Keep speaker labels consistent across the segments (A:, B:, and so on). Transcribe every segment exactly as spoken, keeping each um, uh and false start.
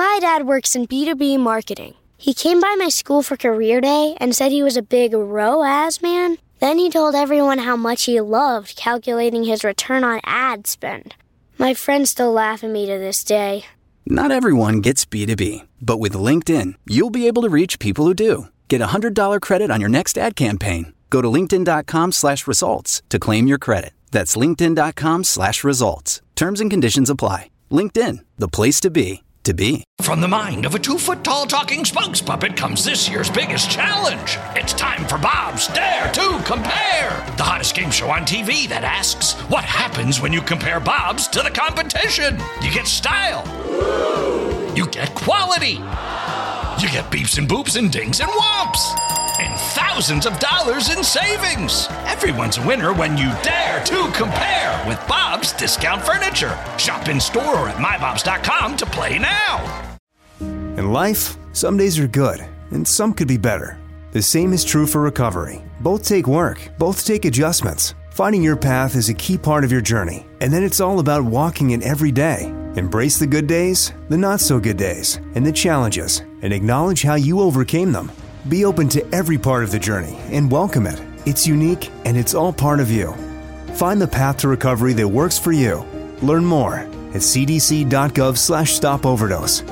A: My dad works in B two B marketing. He came by my school for career day and said he was a big R O A S man. Then he told everyone how much he loved calculating his return on ad spend. My friends still laugh at me to this day.
B: Not everyone gets B two B, but with LinkedIn, you'll be able to reach people who do. Get a one hundred dollars credit on your next ad campaign. Go to linkedin.com slash results to claim your credit. That's linkedin.com slash results. Terms and conditions apply. LinkedIn, the place to be, to be.
C: From the mind of a two-foot-tall talking spokes puppet comes this year's biggest challenge. It's time for Bob's Dare to Compare, the hottest game show on T V that asks, what happens when you compare Bob's to the competition? You get style. You get quality. You get beeps and boops and dings and whomps. And thousands of dollars in savings. Everyone's a winner when you dare to compare with Bob's Discount Furniture. Shop in store or at my bobs dot com to play now.
D: In life, some days are good, and some could be better. The same is true for recovery. Both take work, both take adjustments. Finding your path is a key part of your journey, and then it's all about walking it every day. Embrace the good days, the not-so-good days, and the challenges, and acknowledge how you overcame them. Be open to every part of the journey and welcome it. It's unique, and it's all part of you. Find the path to recovery that works for you. Learn more at cdc.gov slash stop overdose.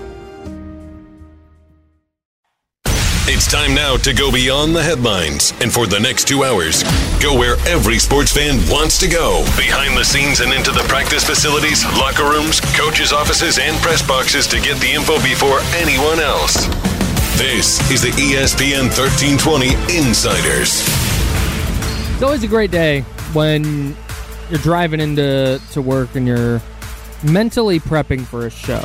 E: It's time now to go beyond the headlines. And for the next two hours, go where every sports fan wants to go. Behind the scenes and into the practice facilities, locker rooms, coaches' offices, and press boxes to get the info before anyone else. This is the E S P N thirteen twenty Insiders.
F: It's always a great day when you're driving into to work and you're mentally prepping for a show.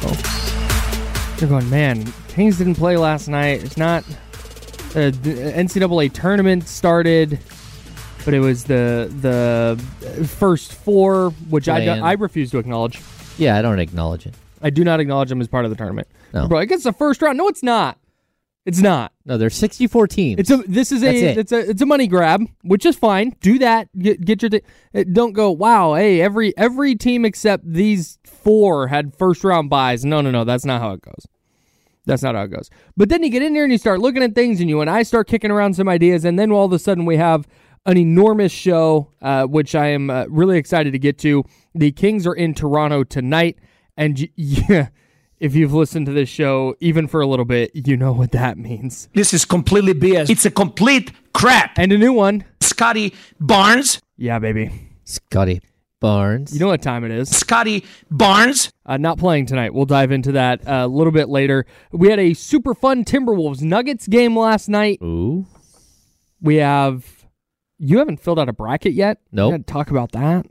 F: You're going, man, Kings didn't play last night. It's not... Uh, the N C double A tournament started, but it was the the first four, which I, I refuse to acknowledge.
G: Yeah, I don't acknowledge it.
F: I do not acknowledge them as part of the tournament.
G: No.
F: Bro, I guess the first round. No, it's not. It's not.
G: No, there's sixty-four teams.
F: It's a. This is a.
G: It.
F: It's a. It's a money grab, which is fine. Do that. Get, get your. T- don't go. Wow. Hey, every every team except these four had first round buys. No, no, no. That's not how it goes. That's not how it goes. But then you get in there and you start looking at things, and you and I start kicking around some ideas, and then all of a sudden we have an enormous show, uh, which I am uh, really excited to get to. The Kings are in Toronto tonight, and y- yeah, if you've listened to this show even for a little bit, you know what that means.
H: This is completely B S. It's a complete crap.
F: And a new one.
H: Scotty Barnes.
F: Yeah, baby.
G: Scotty Barnes.
F: You know what time it is.
H: Scotty Barnes.
F: Uh, not playing tonight. We'll dive into that uh, a little bit later. We had a super fun Timberwolves Nuggets game last night.
G: Ooh.
F: We have... You haven't filled out a bracket yet?
G: Nope.
F: We're going to talk about that.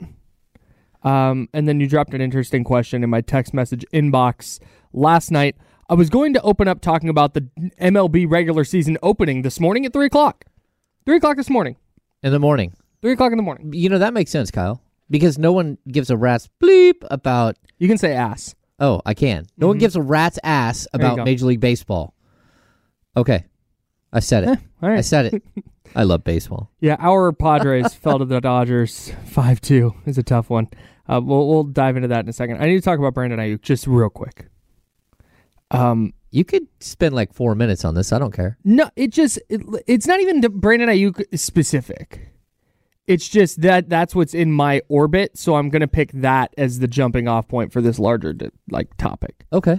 F: Um, and then you dropped an interesting question in my text message inbox last night. I was going to open up talking about the M L B regular season opening this morning at three o'clock. three o'clock this morning.
G: In the morning.
F: three o'clock in the morning.
G: You know, that makes sense, Kyle. Because no one gives a rat's bleep about...
F: You can say ass.
G: Oh, I can. No
F: mm-hmm.
G: one gives a rat's ass about Major League Baseball. Okay. I said it.
F: Eh, all right.
G: I said it. I love baseball.
F: Yeah, our Padres fell to the Dodgers five two. It's a tough one. Uh, we'll, we'll dive into that in a second. I need to talk about Brandon Ayuk just real quick. Um,
G: You could spend like four minutes on this. I don't care.
F: No, it just... It, it's not even Brandon Ayuk specific. It's just that that's what's in my orbit, so I'm going to pick that as the jumping off point for this larger like topic.
G: Okay.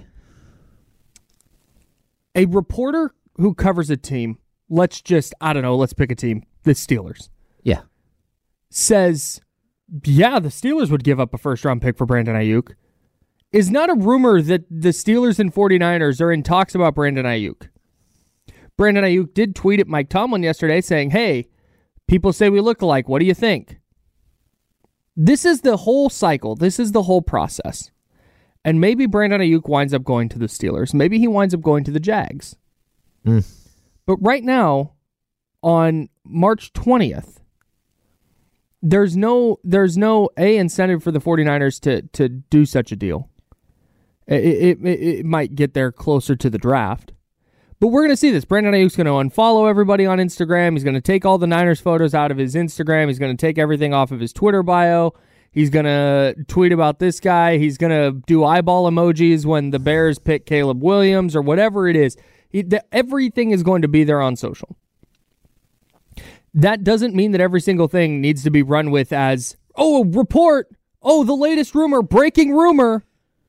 F: A reporter who covers a team, let's just, I don't know, let's pick a team, the Steelers.
G: Yeah.
F: Says, yeah, the Steelers would give up a first-round pick for Brandon Ayuk. Is not a rumor that the Steelers and 49ers are in talks about Brandon Ayuk. Brandon Ayuk did tweet at Mike Tomlin yesterday saying, hey, people say we look alike. What do you think? This is the whole cycle. This is the whole process. And maybe Brandon Ayuk winds up going to the Steelers. Maybe he winds up going to the Jags.
G: Mm.
F: But right now, on March twentieth, there's no there's no A, incentive for the 49ers to, to do such a deal. It, it, it might get there closer to the draft. But we're going to see this. Brandon Ayuk's going to unfollow everybody on Instagram. He's going to take all the Niners photos out of his Instagram. He's going to take everything off of his Twitter bio. He's going to tweet about this guy. He's going to do eyeball emojis when the Bears pick Caleb Williams or whatever it is. He, the, everything is going to be there on social. That doesn't mean that every single thing needs to be run with as, oh, report, oh, the latest rumor, breaking rumor.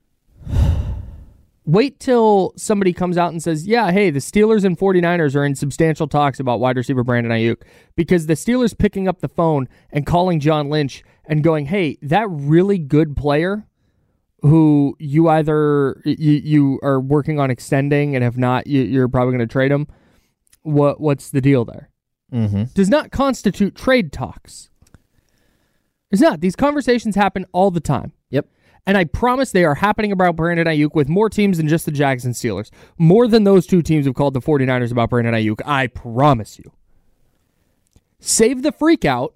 F: Wait till somebody comes out and says, yeah, hey, the Steelers and 49ers are in substantial talks about wide receiver Brandon Ayuk, because the Steelers picking up the phone and calling John Lynch and going, hey, that really good player who you either you, you are working on extending, and if not, you, you're probably going to trade him. What What's the deal there?
G: Mm-hmm.
F: Does not constitute trade talks. It's not. These conversations happen all the time.
G: Yep.
F: And I promise they are happening about Brandon Ayuk with more teams than just the Jags and Steelers. More than those two teams have called the 49ers about Brandon Ayuk. I promise you. Save the freak out.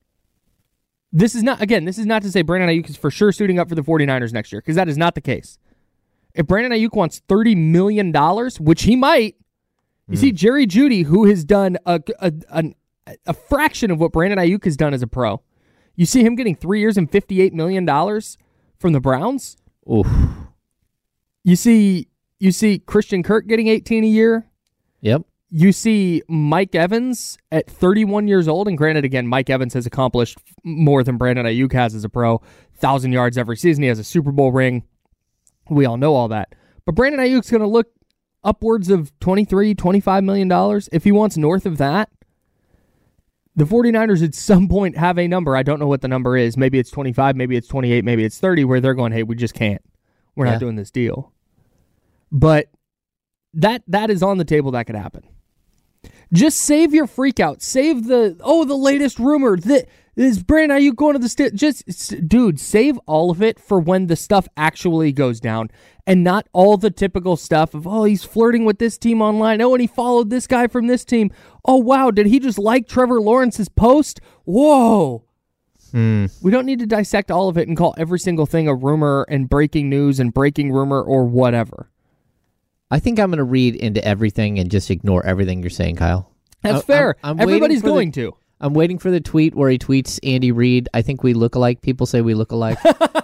F: This is not, again, this is not to say Brandon Ayuk is for sure suiting up for the 49ers next year, because that is not the case. If Brandon Ayuk wants thirty million dollars, which he might, you mm. see Jerry Jeudy, who has done a, a, a, a fraction of what Brandon Ayuk has done as a pro. You see him getting three years and fifty-eight million dollars from the Browns.
G: Oof.
F: You see, you see Christian Kirk getting eighteen a year.
G: Yep.
F: You see Mike Evans at thirty-one years old, and granted, again, Mike Evans has accomplished more than Brandon Ayuk has as a pro. one thousand yards every season. He has a Super Bowl ring. We all know all that. But Brandon Ayuk's going to look upwards of twenty-three, twenty-five million dollars. If he wants north of that, the 49ers at some point have a number. I don't know what the number is. Maybe it's twenty-five, maybe it's twenty-eight, maybe it's thirty, where they're going, hey, we just can't. We're
G: yeah.
F: not doing this deal. But that that is on the table. That could happen. Just save your freak out. Save the, oh, the latest rumor. That is Brandon Ayuk going to the state. Just, dude, save all of it for when the stuff actually goes down, and not all the typical stuff of, oh, he's flirting with this team online. Oh, and he followed this guy from this team. Oh, wow, did he just like Trevor Lawrence's post? Whoa.
G: Hmm.
F: We don't need to dissect all of it and call every single thing a rumor and breaking news and breaking rumor or whatever.
G: I think I'm going to read into everything and just ignore everything you're saying, Kyle.
F: That's
G: I,
F: fair.
G: I'm, I'm
F: Everybody's going
G: the,
F: to.
G: I'm waiting for the tweet where he tweets Andy Reid, I think we look alike. People say we look alike.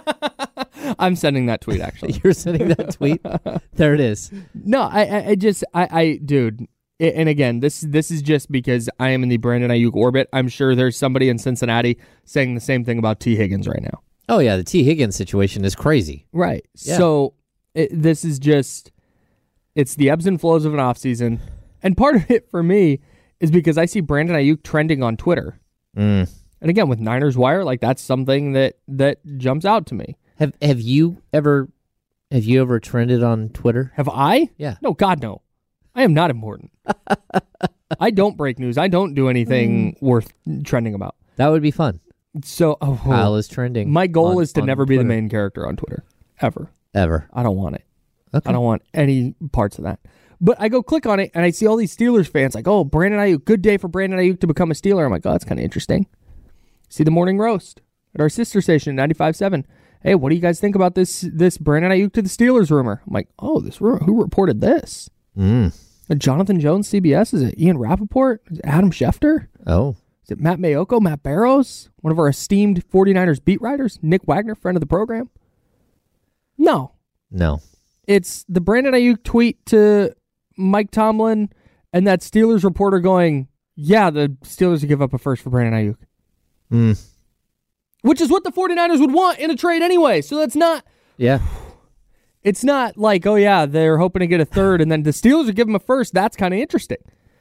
F: I'm sending that tweet, actually.
G: You're sending that tweet? There it is.
F: No, I, I, I just, I, I, dude, and again, this, this is just because I am in the Brandon Ayuk orbit. I'm sure there's somebody in Cincinnati saying the same thing about T. Higgins right now.
G: Oh, yeah, the T. Higgins situation is crazy.
F: Right.
G: Yeah.
F: So it, this is just, it's the ebbs and flows of an offseason. And part of it for me is because I see Brandon Ayuk trending on Twitter.
G: Mm.
F: And again, with Niners Wire, like that's something that, that jumps out to me.
G: Have Have you ever have you ever trended on Twitter?
F: Have I?
G: Yeah.
F: No, God, no. I am not important. I don't break news. I don't do anything mm. worth trending about.
G: That would be fun.
F: So, oh,
G: Kyle is trending.
F: My goal
G: on,
F: is to never
G: Twitter.
F: be the main character on Twitter. Ever.
G: Ever.
F: I don't want it.
G: Okay.
F: I don't want any parts of that. But I go click on it, and I see all these Steelers fans like, oh, Brandon Ayuk, good day for Brandon Ayuk to become a Steeler. I'm like, oh, that's kind of interesting. See the morning roast at our sister station, ninety-five point seven. Hey, what do you guys think about this this Brandon Ayuk to the Steelers rumor? I'm like, oh, this rumor, who reported this?
G: Mm.
F: Jonathan Jones, C B S? Is it Ian Rappaport? Is it Adam Schefter?
G: Oh.
F: Is it Matt Mayoko, Matt Barrows? One of our esteemed 49ers beat writers? Nick Wagner, friend of the program? No.
G: No.
F: It's the Brandon Ayuk tweet to Mike Tomlin and that Steelers reporter going, yeah, the Steelers would give up a first for Brandon Ayuk.
G: Mm.
F: Which is what the 49ers would want in a trade anyway. So that's not...
G: Yeah.
F: It's not like, oh yeah, they're hoping to get a third and then the Steelers would give them a first. That's kind of interesting.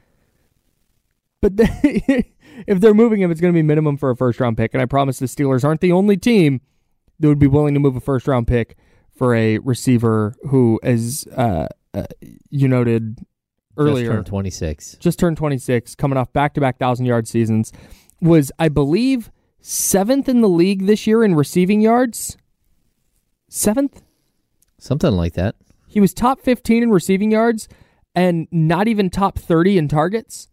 F: But they, if they're moving him, it's going to be minimum for a first-round pick. And I promise the Steelers aren't the only team that would be willing to move a first-round pick for a receiver who, as uh, uh, you noted earlier,
G: just turned twenty-six.
F: Just turned twenty-six, coming off back-to-back thousand-yard seasons, was, I believe, seventh in the league this year in receiving yards. Seventh?
G: Something like that.
F: He was top fifteen in receiving yards and not even top thirty in targets.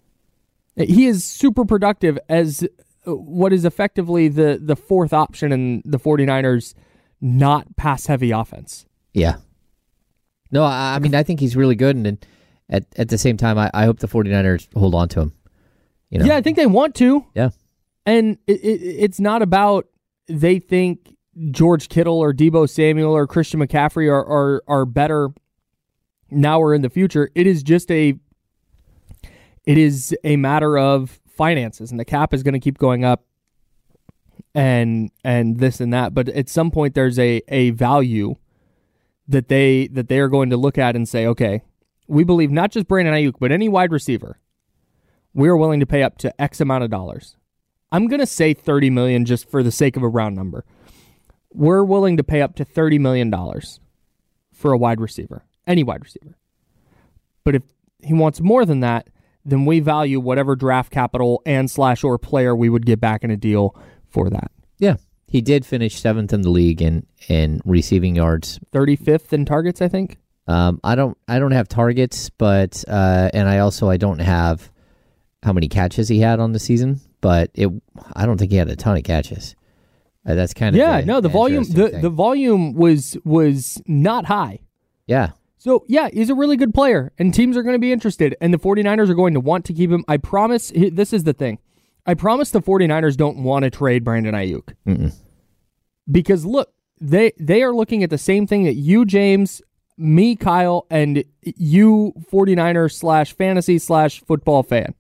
F: He is super productive as what is effectively the, the fourth option in the 49ers' not pass-heavy offense.
G: Yeah. No, I, I mean, I think he's really good, and, and at, at the same time, I, I hope the 49ers hold on to him. You know?
F: Yeah, I think they want to.
G: Yeah.
F: And it, it, it's not about they think George Kittle or Deebo Samuel or Christian McCaffrey are, are, are better now or in the future. It is just a it is a matter of finances, and the cap is going to keep going up and and this and that. But at some point there's a, a value that they that they are going to look at and say, okay, we believe not just Brandon Ayuk, but any wide receiver, we're willing to pay up to X amount of dollars. I'm going to say thirty million dollars just for the sake of a round number. We're willing to pay up to thirty million dollars for a wide receiver, any wide receiver. But if he wants more than that, then we value whatever draft capital and slash or player we would get back in a deal for that.
G: Yeah. He did finish seventh in the league in, in receiving yards.
F: thirty-fifth in targets, I think.
G: Um, I don't I don't have targets, but uh, and I also I don't have how many catches he had on the season, but it I don't think he had a ton of catches. Uh, that's kind of
F: yeah.
G: the,
F: No, the volume the,
G: thing.
F: the volume was was not high.
G: Yeah.
F: So, yeah, he's a really good player, and teams are going to be interested, and the 49ers are going to want to keep him. I promise, this is the thing. I promise the 49ers don't want to trade Brandon Ayuk.
G: Mm-mm.
F: Because, look, they they are looking at the same thing that you, James, me, Kyle, and you, 49ers slash fantasy slash football fan.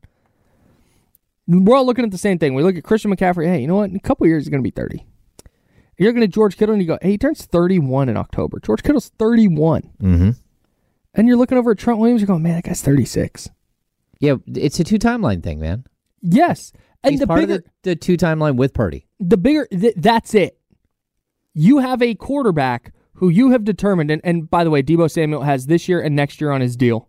F: We're all looking at the same thing. We look at Christian McCaffrey. Hey, you know what? In a couple of years, he's going to be thirty. You're looking at George Kittle, and you go, hey, he turns thirty-one in October. George Kittle's thirty-one.
G: Mm-hmm.
F: And you're looking over at Trent Williams, you're going, man, that guy's thirty-six.
G: Yeah, it's a two-timeline thing, man.
F: Yes. And
G: He's
F: the
G: part
F: bigger,
G: of the, the two-timeline with Purdy.
F: The bigger, th- that's it. You have a quarterback who you have determined, and, and by the way, Deebo Samuel has this year and next year on his deal.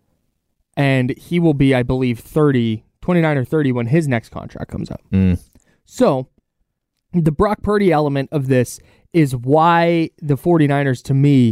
F: And he will be, I believe, thirty, twenty-nine or thirty when his next contract comes up.
G: Mm.
F: So, the Brock Purdy element of this is why the 49ers, to me,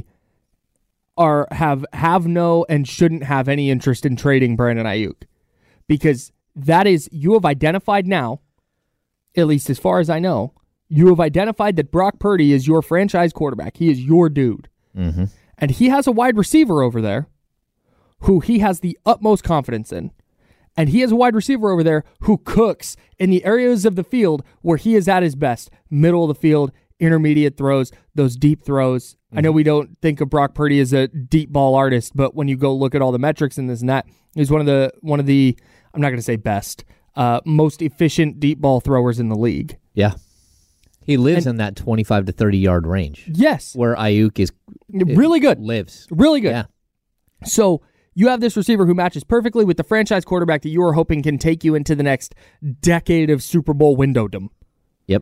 F: are have have no and shouldn't have any interest in trading Brandon Ayuk. Because that is, you have identified now, at least as far as I know, you have identified that Brock Purdy is your franchise quarterback. He is your dude.
G: Mm-hmm.
F: And he has a wide receiver over there who he has the utmost confidence in. And he has a wide receiver over there who cooks in the areas of the field where he is at his best. Middle of the field, intermediate throws, those deep throws. Mm-hmm. I know we don't think of Brock Purdy as a deep ball artist, but when you go look at all the metrics and this and that, he's one of the, one of the I'm not going to say best, uh, most efficient deep ball throwers in the league.
G: Yeah. He lives
F: And-
G: in that twenty-five to thirty yard range.
F: Yes.
G: Where Ayuk is
F: Really good.
G: lives.
F: Really good.
G: Yeah.
F: So you have this receiver who matches perfectly with the franchise quarterback that you are hoping can take you into the next decade of Super Bowl windowdom.
G: Yep.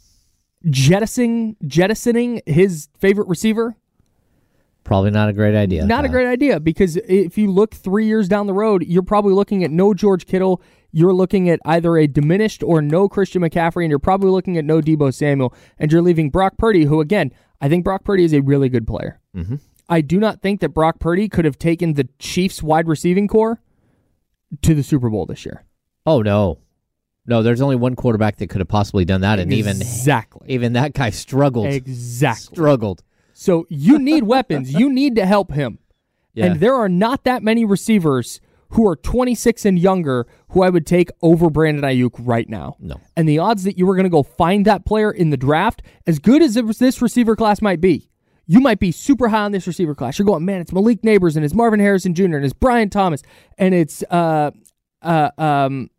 F: Jettisoning, jettisoning his favorite receiver?
G: Probably not a great idea.
F: Not a
G: Kyle.
F: great idea, because if you look three years down the road, you're probably looking at no George Kittle. You're looking at either a diminished or no Christian McCaffrey, and you're probably looking at no Deebo Samuel, and you're leaving Brock Purdy, who, again, I think Brock Purdy is a really good player.
G: Mm-hmm.
F: I do not think that Brock Purdy could have taken the Chiefs wide receiving core to the Super Bowl this year.
G: Oh, no. No, there's only one quarterback that could have possibly done that, and even
F: Exactly.
G: even that guy struggled.
F: Exactly.
G: Struggled.
F: So you need weapons. You need to help him.
G: Yeah.
F: And there are not that many receivers who are twenty-six and younger who I would take over Brandon Ayuk right now.
G: No.
F: And the odds that you were going to go find that player in the draft, as good as this receiver class might be, you might be super high on this receiver class. You're going, man, it's Malik Neighbors, and it's Marvin Harrison Junior, and it's Brian Thomas, and it's uh, uh, um,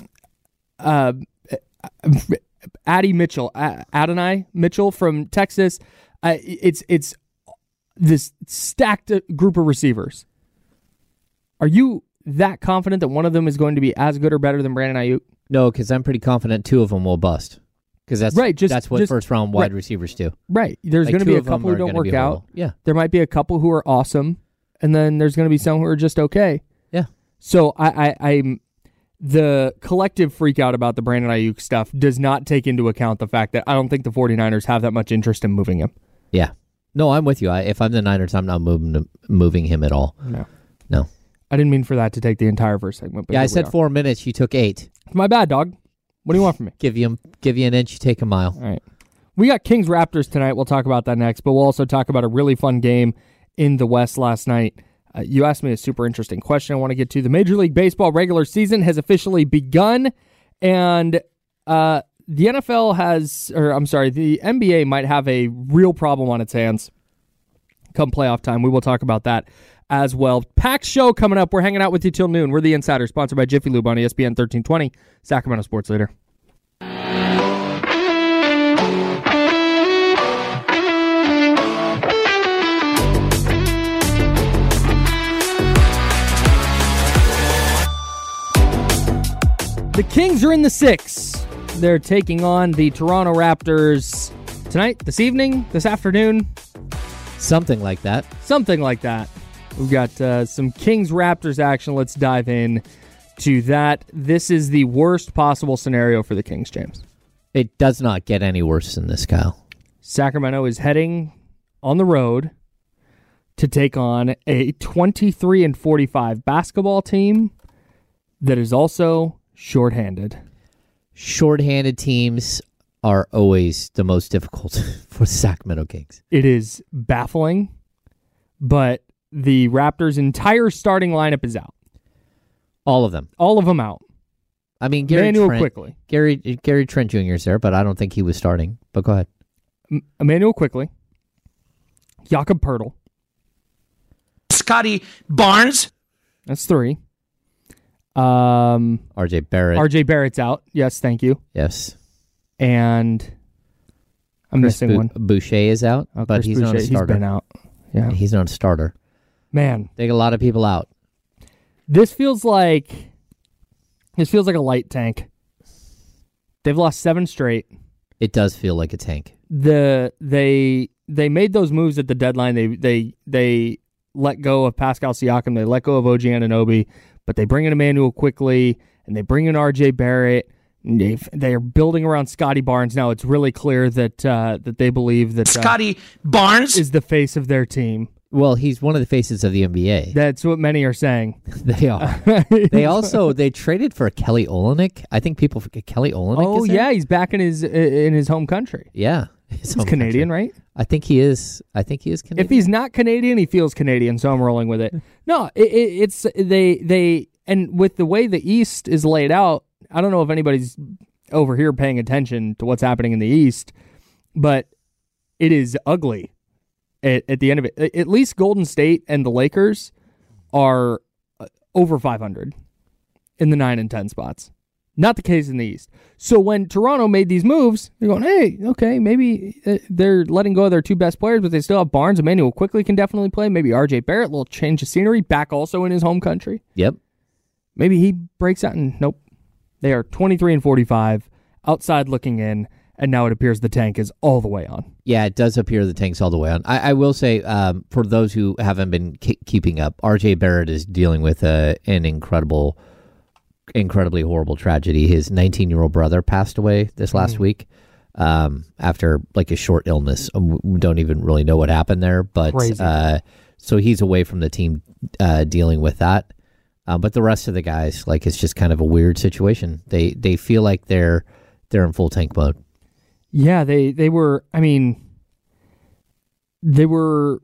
F: uh, Addy Mitchell, Adonai Mitchell from Texas. Uh, it's it's this stacked group of receivers. Are you that confident that one of them is going to be as good or better than Brandon Ayuk?
G: No, because I'm pretty confident two of them will bust. Because that's
F: Right, just-
G: that's what
F: just-
G: first round wide
F: right.
G: receivers do.
F: Right. There's
G: Like,
F: going to
G: two
F: be a
G: of them
F: couple who
G: are
F: don't
G: gonna
F: work
G: be
F: out.
G: horrible. Yeah.
F: There might be a couple who are awesome, and then there's going to be some who are just okay.
G: Yeah.
F: So I, I, I'm the collective freak out about the Brandon Ayuk stuff does not take into account the fact that I don't think the 49ers have that much interest in moving him.
G: Yeah. No, I'm with you. I, if I'm the Niners, I'm not moving moving him at all.
F: No.
G: No.
F: I didn't mean for that to take the entire first segment. But
G: Yeah, I
F: here we
G: said
F: are.
G: four minutes. You took eight.
F: My bad, dog. What do you want from me?
G: Give you give you an inch, you take a mile.
F: All right. We got Kings Raptors tonight. We'll talk about that next, but we'll also talk about a really fun game in the West last night. Uh, you asked me a super interesting question I want to get to. The Major League Baseball regular season has officially begun, and uh, the N F L has, or I'm sorry, the N B A might have a real problem on its hands come playoff time. We will talk about that as well. Packed show coming up. We're hanging out with you till noon. We're the Insider, sponsored by Jiffy Lube on E S P N thirteen twenty, Sacramento Sports Leader. The Kings are in the six. They're taking on the Toronto Raptors tonight, this evening, this afternoon.
G: Something like that.
F: Something like that. We've got uh, some Kings-Raptors action. Let's dive in to that. This is the worst possible scenario for the Kings, James.
G: It does not get any worse than this, Kyle.
F: Sacramento is heading on the road to take on a twenty-three and forty-five basketball team that is also shorthanded.
G: Shorthanded teams are always the most difficult for the Sacramento Kings.
F: It is baffling, but the Raptors' entire starting lineup is out.
G: All of them.
F: All of them out.
G: I mean, Gary
F: Emmanuel
G: Trent,
F: Quickley.
G: Gary Gary Trent Junior is there, but I don't think he was starting. But go ahead.
F: M- Emmanuel Quickley. Jakob Poeltl.
H: Scotty Barnes.
F: That's three. Um,
G: R J Barrett.
F: R J Barrett's out. Yes, thank you.
G: Yes.
F: And I'm
G: Chris
F: missing
G: Bu-
F: one.
G: Boucher is out,
F: Oh,
G: but
F: Chris
G: he's
F: Boucher,
G: not a starter.
F: He's been out. Yeah.
G: He's not a starter.
F: Man,
G: They got a lot of people out.
F: this feels like this feels like a light tank. They've lost seven straight.
G: It does feel like a tank.
F: The they they made those moves at the deadline. They they they let go of Pascal Siakam. They let go of O G Anunoby, but they bring in Emmanuel Quickley and they bring in R J Barrett. They they are building around Scotty Barnes now. It's really clear that uh, that they believe that uh,
H: Scotty Barnes
F: is the face of their team.
G: Well, he's one of the faces of the N B A.
F: That's what many are saying.
G: They are. They also they traded for Kelly Olynyk. I think people forget Kelly Olynyk.
F: Oh
G: is there?
F: yeah, he's back in his in his home country.
G: Yeah, his
F: He's Canadian, right?
G: I think he is. I think he is Canadian.
F: If he's not Canadian, he feels Canadian, so I'm rolling with it. No, it, it, it's they they and with the way the East is laid out, I don't know if anybody's over here paying attention to what's happening in the East, but it is ugly at, at the end of it. At least Golden State and the Lakers are over five hundred in the nine and ten spots. Not the case in the East. So when Toronto made these moves, they're going, hey, okay, maybe they're letting go of their two best players, but they still have Barnes. Emmanuel Quickley can definitely play. Maybe R J Barrett, a little change of scenery, back also in his home country.
G: Yep.
F: Maybe he breaks out and nope. They are twenty-three and forty-five, outside looking in, and now it appears the tank is all the way on.
G: Yeah, it does appear the tank's all the way on. I, I will say, um, for those who haven't been ke- keeping up, R J Barrett is dealing with uh, an incredible, incredibly horrible tragedy. His nineteen-year-old brother passed away this last mm. week um, after like a short illness. Um, we don't even really know what happened there, but uh, so he's away from the team uh, dealing with that. Uh, but the rest of the guys, like, it's just kind of a weird situation. They they feel like they're they're in full tank mode.
F: Yeah, they they were. I mean, they were.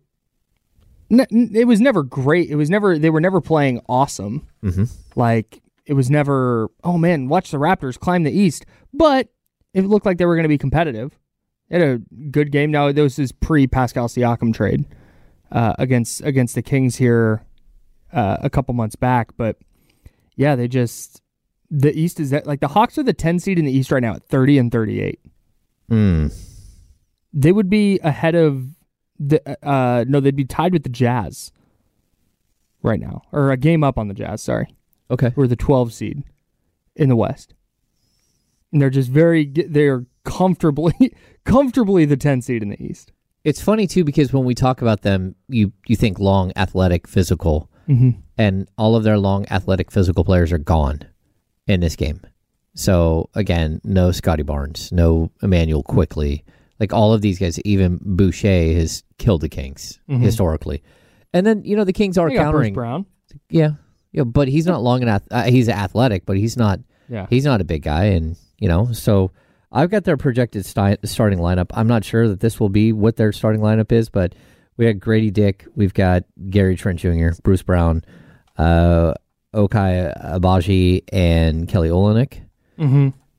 F: It was never great. It was never. They were never playing awesome.
G: Mm-hmm.
F: Like it was never. Oh man, watch the Raptors climb the East. But it looked like they were going to be competitive. They had a good game. Now this is pre Pascal Siakam trade uh, against against the Kings here. Uh, a couple months back, but yeah, they just the East is that like the Hawks are the ten seed in the East right now at thirty and thirty-eight.
G: Mm.
F: They would be ahead of the uh, no, they'd be tied with the Jazz right now, or a game up on the Jazz. Sorry,
G: okay,
F: who are the twelve seed in the West, and they're just very they're comfortably comfortably the ten seed in the East.
G: It's funny too because when we talk about them, you you think long, athletic, physical.
F: Mm-hmm.
G: And all of their long, athletic, physical players are gone in this game. So, again, no Scotty Barnes, no Emmanuel Quickley. Like, all of these guys, even Boucher has killed the Kings mm-hmm. historically. And then, you know, the Kings are
F: they got
G: countering.
F: Bruce Brown.
G: Yeah. Yeah, but he's not long enough. Uh, he's athletic, but he's not
F: Yeah.
G: He's not a big guy. And, you know, so I've got their projected sti- starting lineup. I'm not sure that this will be what their starting lineup is, but we had Grady Dick, we've got Gary Trent Junior, Bruce Brown, uh, Ochai Agbaji, and Kelly Olynyk.
F: Mm-hmm.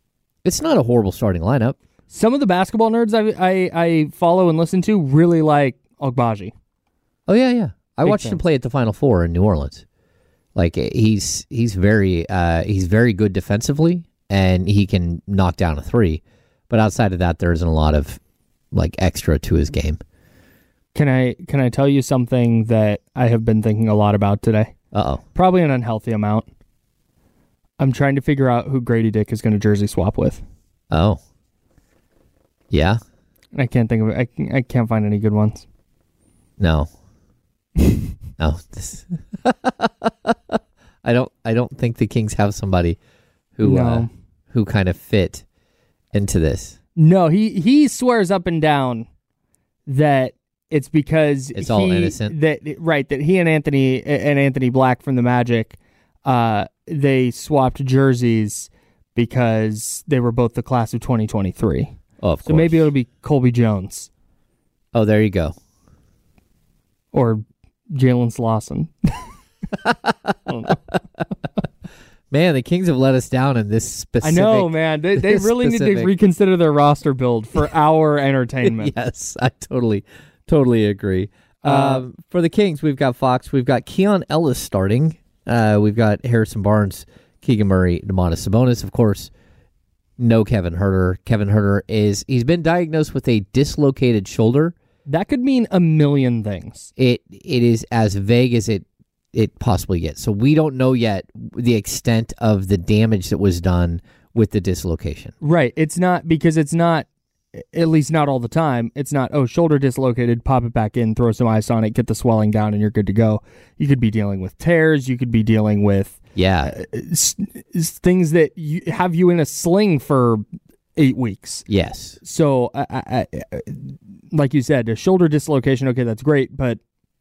G: It's not a horrible starting lineup.
F: Some of the basketball nerds I I, I follow and listen to really like Agbaji.
G: Oh yeah, yeah. I
F: Big
G: watched
F: fans.
G: him play at the Final Four in New Orleans. Like he's he's very uh, he's very good defensively, and he can knock down a three. But outside of that, there isn't a lot of like extra to his game.
F: Can I can I tell you something that I have been thinking a lot about today?
G: Uh oh.
F: Probably an unhealthy amount. I'm trying to figure out who Grady Dick is going to jersey swap with.
G: Oh. Yeah.
F: I can't think of it. I, I can't find any good ones.
G: No. no. This I don't. I don't think the Kings have somebody who
F: No.
G: uh, who kind of fit into this.
F: No, he he swears up and down that it's because
G: It's
F: he,
G: all innocent.
F: That right that he and Anthony and Anthony Black from the Magic, uh, they swapped jerseys because they were both the class of twenty twenty-three.
G: Oh, of
F: So
G: course.
F: maybe it'll be Colby Jones
G: Oh, there you go.
F: or Jalen Slauson.
G: Man, the Kings have let us down in this specific.
F: I know, man. They they
G: this
F: really need to
G: specific-
F: reconsider their roster build for our entertainment.
G: Yes, I totally, totally agree.
F: Uh,
G: um, for the Kings, we've got Fox, we've got Keon Ellis starting. Uh, we've got Harrison Barnes, Keegan Murray, Domantas Sabonis, of course. No Kevin Huerter. Kevin Huerter is he's been diagnosed with a dislocated shoulder.
F: That could mean a million things.
G: It it is as vague as it it possibly gets. So we don't know yet the extent of the damage that was done with the dislocation.
F: Right. It's not because it's not, at least not all the time. It's not, oh, shoulder dislocated, pop it back in, throw some ice on it, get the swelling down, and you're good to go. You could be dealing with tears. You could be dealing with
G: Yeah.
F: uh, s- s- things that you, have you in a sling for eight weeks.
G: Yes.
F: So, I, I, I, like you said, a shoulder dislocation, okay, that's great, but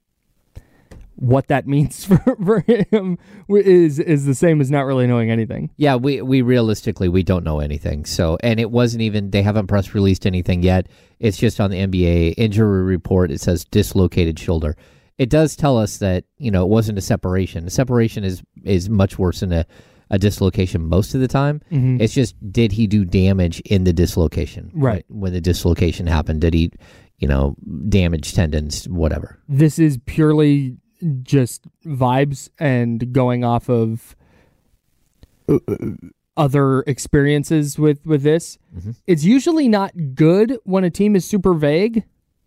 F: what that means for, for him is is the same as not really knowing anything.
G: Yeah, we we realistically we don't know anything. So, and it wasn't even they haven't press released anything yet. It's just on the N B A injury report. It says dislocated shoulder. It does tell us that, you know, it wasn't a separation. A separation is is much worse than a, a dislocation most of the time.
F: Mm-hmm.
G: It's just, did he do damage in the dislocation?
F: Right.
G: When, when the dislocation happened, did he, you know, damage tendons, whatever?
F: This is purely just vibes and going off of uh, other experiences with, with this.
G: Mm-hmm.
F: It's usually not good when a team is super vague,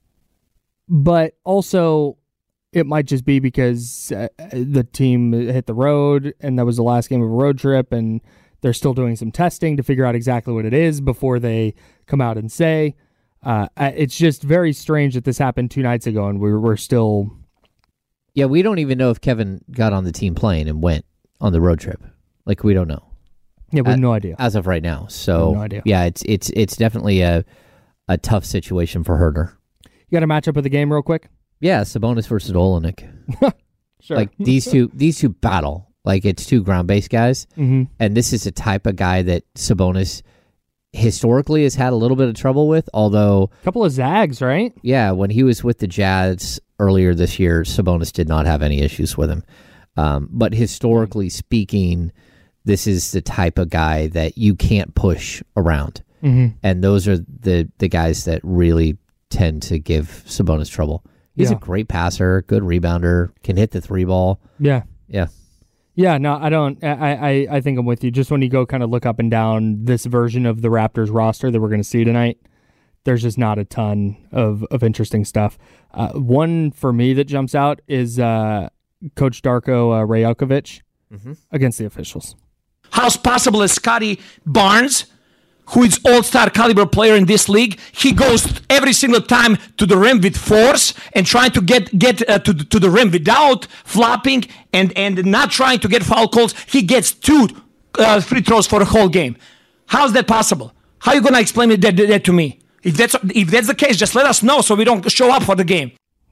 F: but also it might just be because uh, the team hit the road and that was the last game of a road trip and they're still doing some testing to figure out exactly what it is before they come out and say. Uh, it's just very strange that this happened two nights ago and we're, we're still...
G: Yeah, we don't even know if Kevin got on the team plane and went on the road trip. Like, we don't know.
F: Yeah, we have
G: Uh,
F: no idea.
G: As of right now. So,
F: no idea.
G: yeah, it's it's it's definitely a a tough situation for Herter.
F: You got a matchup of the game real quick?
G: Yeah, Sabonis versus Olenek.
F: Sure.
G: Like, these two these two battle. Like, it's two ground-based guys.
F: Mm-hmm.
G: And this is a type of guy that Sabonis historically has had a little bit of trouble with, although...
F: Couple of zags, right?
G: Yeah, when he was with the Jazz earlier this year, Sabonis did not have any issues with him. Um, but historically speaking, this is the type of guy that you can't push around.
F: Mm-hmm.
G: And those are the, the guys that really tend to give Sabonis trouble. He's
F: Yeah.
G: a great passer, good rebounder, can hit the three ball.
F: Yeah.
G: Yeah.
F: Yeah, no, I don't. I, I, I think I'm with you. Just when you go kind of look up and down this version of the Raptors roster that we're going to see tonight, there's just not a ton of, of interesting stuff. Uh, one for me that jumps out is uh, Coach Darko uh, Rajokovic
G: Mm-hmm.
F: against the officials.
H: How's possible is Scotty Barnes, who is all-star caliber player in this league, he goes every single time to the rim with force and trying to get get uh, to, the, to the rim without flopping and, and not trying to get foul calls. He gets two uh, free throws for the whole game. How's that possible? How are you going to explain it, that, that to me? If that's, if that's the case, just let us know so we don't show up for the game.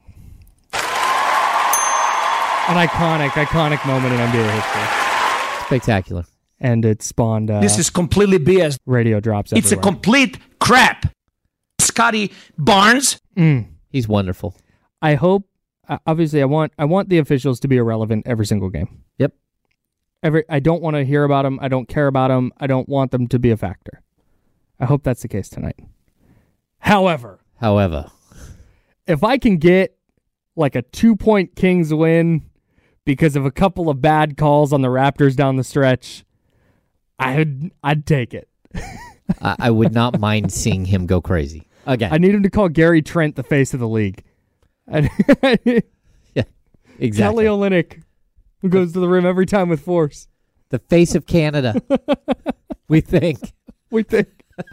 F: An iconic, iconic moment in N B A history.
G: Spectacular.
F: And it spawned uh,
H: This is completely B S.
F: radio drops
H: It's a
F: everywhere.
H: complete crap. Scotty Barnes.
F: Mm.
G: He's wonderful.
F: I hope, uh, obviously, I want I want the officials to be irrelevant every single game.
G: Yep.
F: Every I don't want to hear about them. I don't care about them. I don't want them to be a factor. I hope that's the case tonight. However,
G: However,
F: if I can get like a two-point Kings win because of a couple of bad calls on the Raptors down the stretch, I'd I'd take it.
G: I, I would not mind seeing him go crazy again.
F: I need him to call Gary Trent the face of the league.
G: Yeah, exactly.
F: Kelly Olynyk, who goes to the rim every time with force.
G: The face of Canada. we think.
F: We think.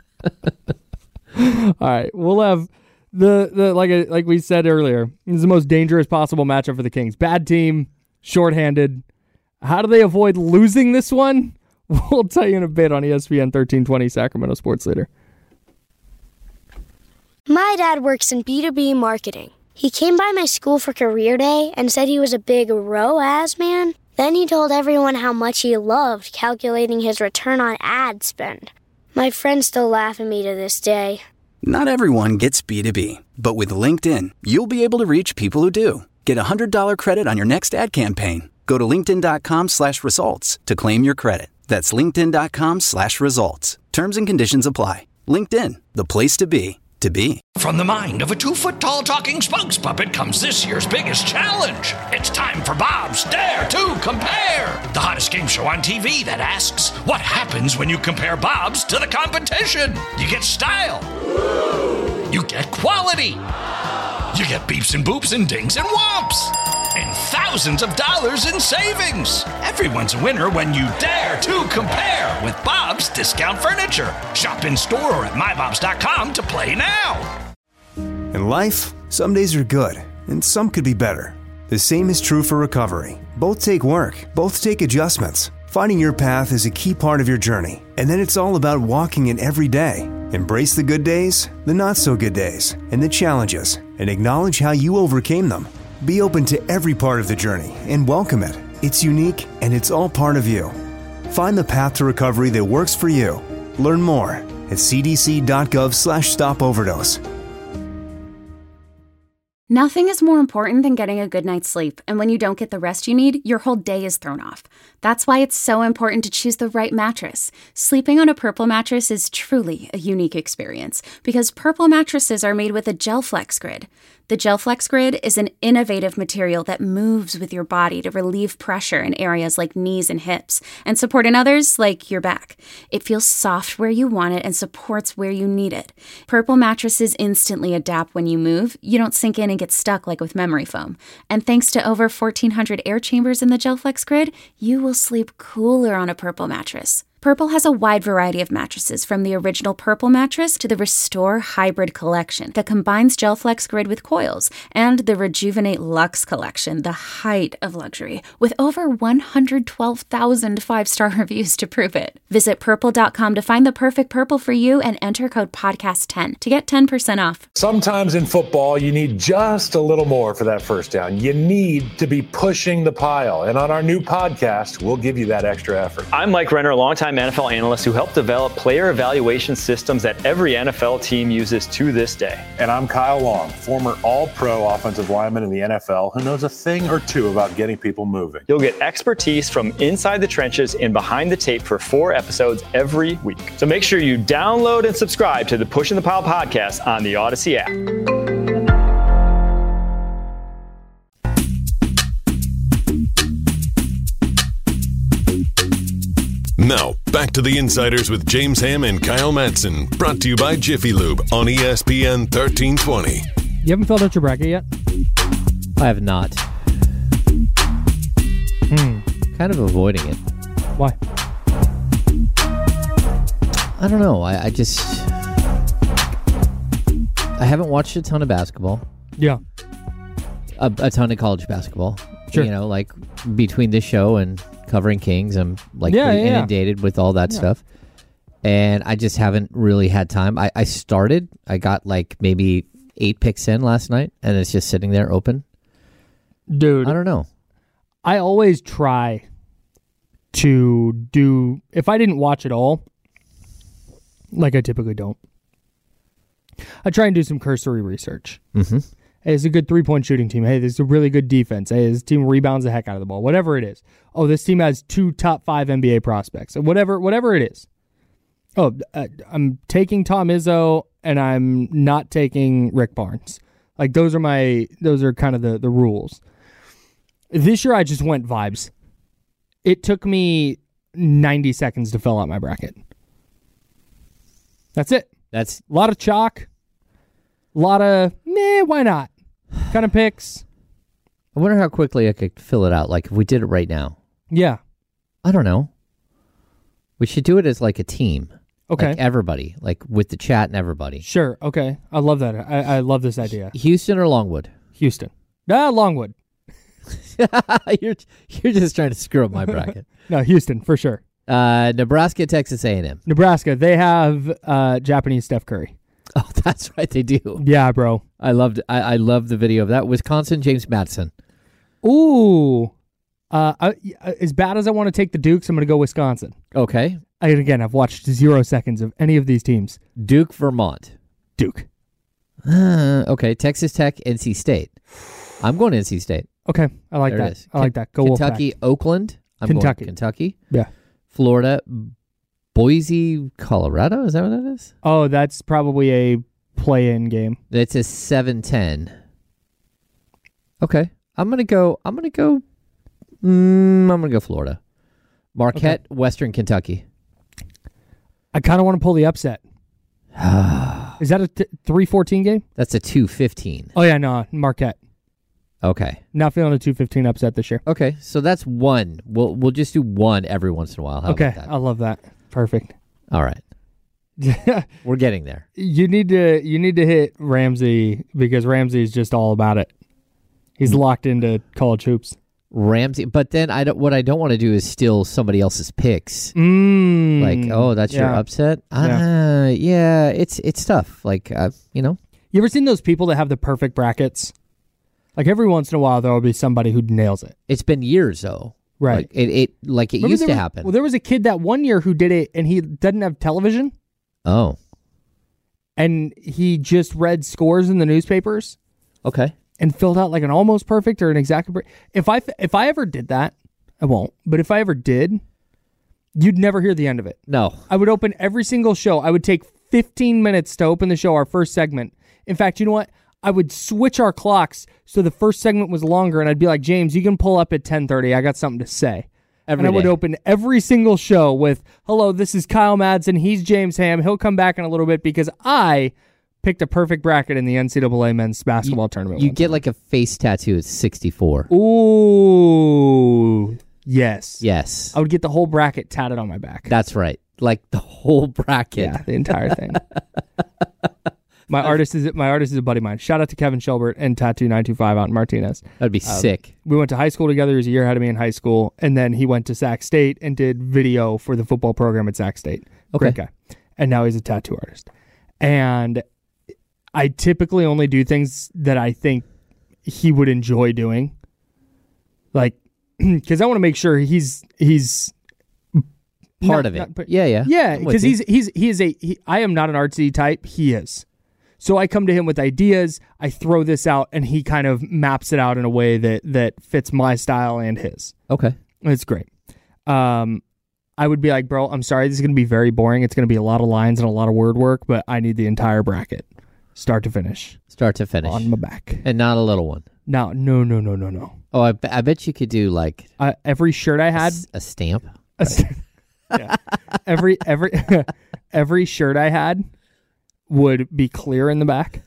F: All right, we'll have the the like I, like we said earlier. This is the most dangerous possible matchup for the Kings. Bad team, shorthanded. How do they avoid losing this one? We'll tell you in a bit on E S P N thirteen twenty, Sacramento Sports Leader.
A: My dad works in B two B marketing. He came by my school for career day and said he was a big R O A S man. Then he told everyone how much he loved calculating his return on ad spend. My friends still laugh at me to this day.
B: Not everyone gets B two B, but with LinkedIn, you'll be able to reach people who do. Get a one hundred dollars credit on your next ad campaign. Go to linkedin.com slash results to claim your credit. That's linkedin.com slash results. Terms and conditions apply. LinkedIn, the place to be, to be.
C: From the mind of a two-foot-tall talking spokes puppet comes this year's biggest challenge. It's time for Bob's Dare to Compare, the hottest game show on T V that asks, what happens when you compare Bob's to the competition? You get style. You get quality. You get beeps and boops and dings and whomps. And thousands of dollars in savings. Everyone's a winner when you dare to compare with Bob's Discount Furniture. Shop in store or at my bobs dot com to play now.
D: In life, some days are good, and some could be better. The same is true for recovery. Both take work, both take adjustments. Finding your path is a key part of your journey, and then it's all about walking it every day. Embrace the good days, the not so good days, and the challenges, and acknowledge how you overcame them. Be open to every part of the journey and welcome it. It's unique and it's all part of you. Find the path to recovery that works for you. Learn more at cdc.gov slash stop overdose.
I: Nothing is more important than getting a good night's sleep, and when you don't get the rest you need, your whole day is thrown off. That's why it's so important to choose the right mattress. Sleeping on a Purple mattress is truly a unique experience, because Purple mattresses are made with a GelFlex Grid. The GelFlex Grid is an innovative material that moves with your body to relieve pressure in areas like knees and hips, and support in others like your back. It feels soft where you want it and supports where you need it. Purple mattresses instantly adapt when you move. You don't sink in and get stuck like with memory foam. And thanks to over fourteen hundred air chambers in the GelFlex Grid, you will sleep cooler on a Purple mattress. Purple has a wide variety of mattresses, from the original Purple mattress to the Restore Hybrid collection that combines GelFlex Grid with coils, and the Rejuvenate Luxe collection, the height of luxury, with over one hundred twelve thousand five-star reviews to prove it. Visit purple dot com to find the perfect Purple for you and enter code podcast ten to get ten percent off.
J: Sometimes in football, you need just a little more for that first down. You need to be pushing the pile. And on our new podcast, we'll give you that extra effort.
K: I'm Mike Renner, a longtime N F L analyst who helped develop player evaluation systems that every N F L team uses to this day.
J: And I'm Kyle Long, former all-pro offensive lineman in the N F L who knows a thing or two about getting people moving.
K: You'll get expertise from inside the trenches and behind the tape for four episodes every week. So make sure you download and subscribe to the Pushing the Pile podcast on the Odyssey app.
E: Now, back to the Insiders with James Ham and Kyle Madsen, brought to you by Jiffy Lube on E S P N thirteen twenty.
F: You haven't filled out your bracket yet?
G: I have not.
F: Hmm.
G: Kind of avoiding it.
F: Why?
G: I don't know. I, I just... I haven't watched a ton of basketball.
F: Yeah.
G: A, a ton of college basketball.
F: Sure.
G: You know, like between this show and covering Kings, I'm like
F: yeah,
G: pretty
F: yeah,
G: inundated yeah. with all that yeah. stuff. And I just haven't really had time. I, I started, I got like maybe eight picks in last night, and it's just sitting there open.
F: Dude.
G: I don't know.
F: I always try to do, if I didn't watch it all, like I typically don't, I try and do some cursory research.
G: Mm-hmm.
F: Hey, it's a good three-point shooting team. Hey, this is a really good defense. Hey, this team rebounds the heck out of the ball. Whatever it is. Oh, this team has two top five N B A prospects. Whatever, whatever it is. Oh, uh, I'm taking Tom Izzo, and I'm not taking Rick Barnes. Like those are my those are kind of the, the rules. This year I just went vibes. It took me ninety seconds to fill out my bracket. That's it.
G: That's
F: a lot of chalk. A lot of meh, why not? Kind of picks.
G: I wonder how quickly I could fill it out. Like if we did it right now.
F: Yeah.
G: I don't know. We should do it as like a team.
F: Okay.
G: Like everybody, like with the chat and everybody.
F: Sure. Okay. I love that. I, I love this idea.
G: Houston or Longwood?
F: Houston. Ah, Longwood.
G: you're you're just trying to screw up my bracket.
F: No, Houston for sure.
G: Uh, Nebraska, Texas A and M.
F: Nebraska. They have uh, Japanese Steph Curry.
G: Oh, that's right. They do.
F: Yeah, bro.
G: I loved. I, I love the video of that. Wisconsin, James Madison.
F: Ooh. Uh, I, as bad as I want to take the Dukes, I'm going to go Wisconsin.
G: Okay.
F: I, again, I've watched zero seconds of any of these teams.
G: Duke, Vermont.
F: Duke.
G: Uh, okay. Texas Tech, N C State. I'm going N C State.
F: Okay. I like
G: there
F: that.
G: It is.
F: I like that. Go
G: Kentucky,
F: Wolfpack.
G: Oakland. I'm
F: Kentucky.
G: Going Kentucky.
F: Yeah.
G: Florida, Boise, Colorado. Is that what that is?
F: Oh, that's probably a play-in game.
G: It's a seven ten. Okay. I'm going to go. I'm going to go. Mm, I'm going to go Florida. Marquette, okay. Western Kentucky.
F: I kind of want to pull the upset. Is that a t- three fourteen game?
G: That's a two fifteen.
F: Oh, yeah, no, Marquette.
G: Okay.
F: Not feeling a two fifteen upset this year.
G: Okay, so that's one. We'll we'll just do one every once in a while. How
F: okay,
G: about that?
F: I love that. Perfect.
G: All right. We're getting there.
F: You need to you need to hit Ramsey because Ramsey's just all about it. He's locked into college hoops.
G: Ramsey, but then I don't. What I don't want to do is steal somebody else's picks.
F: Mm,
G: like, oh, that's
F: yeah.
G: your upset. Ah,
F: Yeah.
G: uh, yeah. It's it's tough. Like, uh, you know.
F: You ever seen those people that have the perfect brackets? Like every once in a while, there will be somebody who nails it.
G: It's been years though.
F: Right.
G: Like, it it like it
F: Remember
G: used to
F: was,
G: happen.
F: Well, there was a kid that one year who did it, and he doesn't have television.
G: Oh.
F: And he just read scores in the newspapers.
G: Okay.
F: And filled out like an almost perfect or an exact. If I if I ever did that, I won't. But if I ever did, you'd never hear the end of it.
G: No.
F: I would open every single show. I would take fifteen minutes to open the show, our first segment. In fact, you know what? I would switch our clocks so the first segment was longer, and I'd be like, James, you can pull up at ten thirty. I got something to say.
G: Every
F: and I would
G: day.
F: open every single show with, hello, this is Kyle Madsen. He's James Ham. He'll come back in a little bit because I picked a perfect bracket in the N C double A men's basketball
G: you,
F: tournament.
G: You get time. Like a face tattoo at sixty-four.
F: Ooh, yes.
G: Yes.
F: I would get the whole bracket tatted on my back.
G: That's right. Like the whole bracket.
F: Yeah, the entire thing. My artist is my artist is a buddy of mine. Shout out to Kevin Shelbert and Tattoo nine two five out in Martinez.
G: That'd be
F: um,
G: sick.
F: We went to high school together. He was a year ahead of me in high school, and then he went to Sac State and did video for the football program at Sac State.
G: Okay.
F: Great guy. And now he's a tattoo artist. And I typically only do things that I think he would enjoy doing. Like, because I want to make sure he's he's
G: part
F: not,
G: of it.
F: Not, but,
G: yeah, yeah.
F: Yeah, because he's he's he is a he, I am not an artsy type. He is. So I come to him with ideas, I throw this out, and he kind of maps it out in a way that that fits my style and his.
G: Okay.
F: It's great. Um, I would be like, bro, I'm sorry, this is going to be very boring. It's going to be a lot of lines and a lot of word work, but I need the entire bracket, start to finish.
G: Start to finish.
F: On my back.
G: And not a little one.
F: No, no, no, no, no, no.
G: Oh, I, I bet you could do like...
F: Uh, every shirt I had...
G: A, a stamp?
F: A st- yeah. Every, every, every shirt I had... would be clear in the back.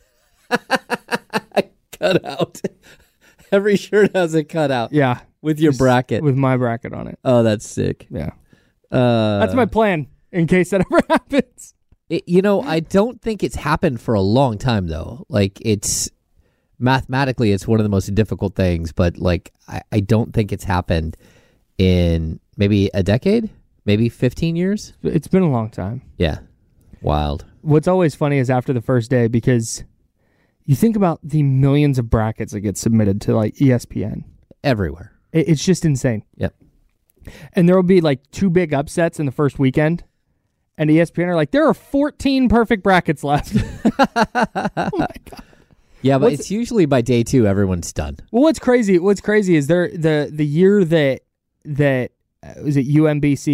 G: Cut out. Every shirt has a cutout.
F: Yeah.
G: With your
F: Just
G: bracket.
F: With my bracket on it.
G: Oh, that's sick.
F: Yeah.
G: Uh,
F: that's my plan in case that ever happens.
G: It, you know, I don't think it's happened for a long time, though. Like, it's... Mathematically, it's one of the most difficult things, but, like, I, I don't think it's happened in maybe a decade? Maybe fifteen years?
F: It's been a long time.
G: Yeah. Wild.
F: What's always funny is after the first day, because you think about the millions of brackets that get submitted to like E S P N.
G: Everywhere.
F: It, it's just insane.
G: Yep.
F: And there will be like two big upsets in the first weekend. And E S P N are like, there are fourteen perfect brackets left. Oh my God.
G: Yeah, but
F: what's,
G: it's usually by day two, everyone's done.
F: Well, what's crazy, what's crazy is there the, the year that, that uh, was it U M B C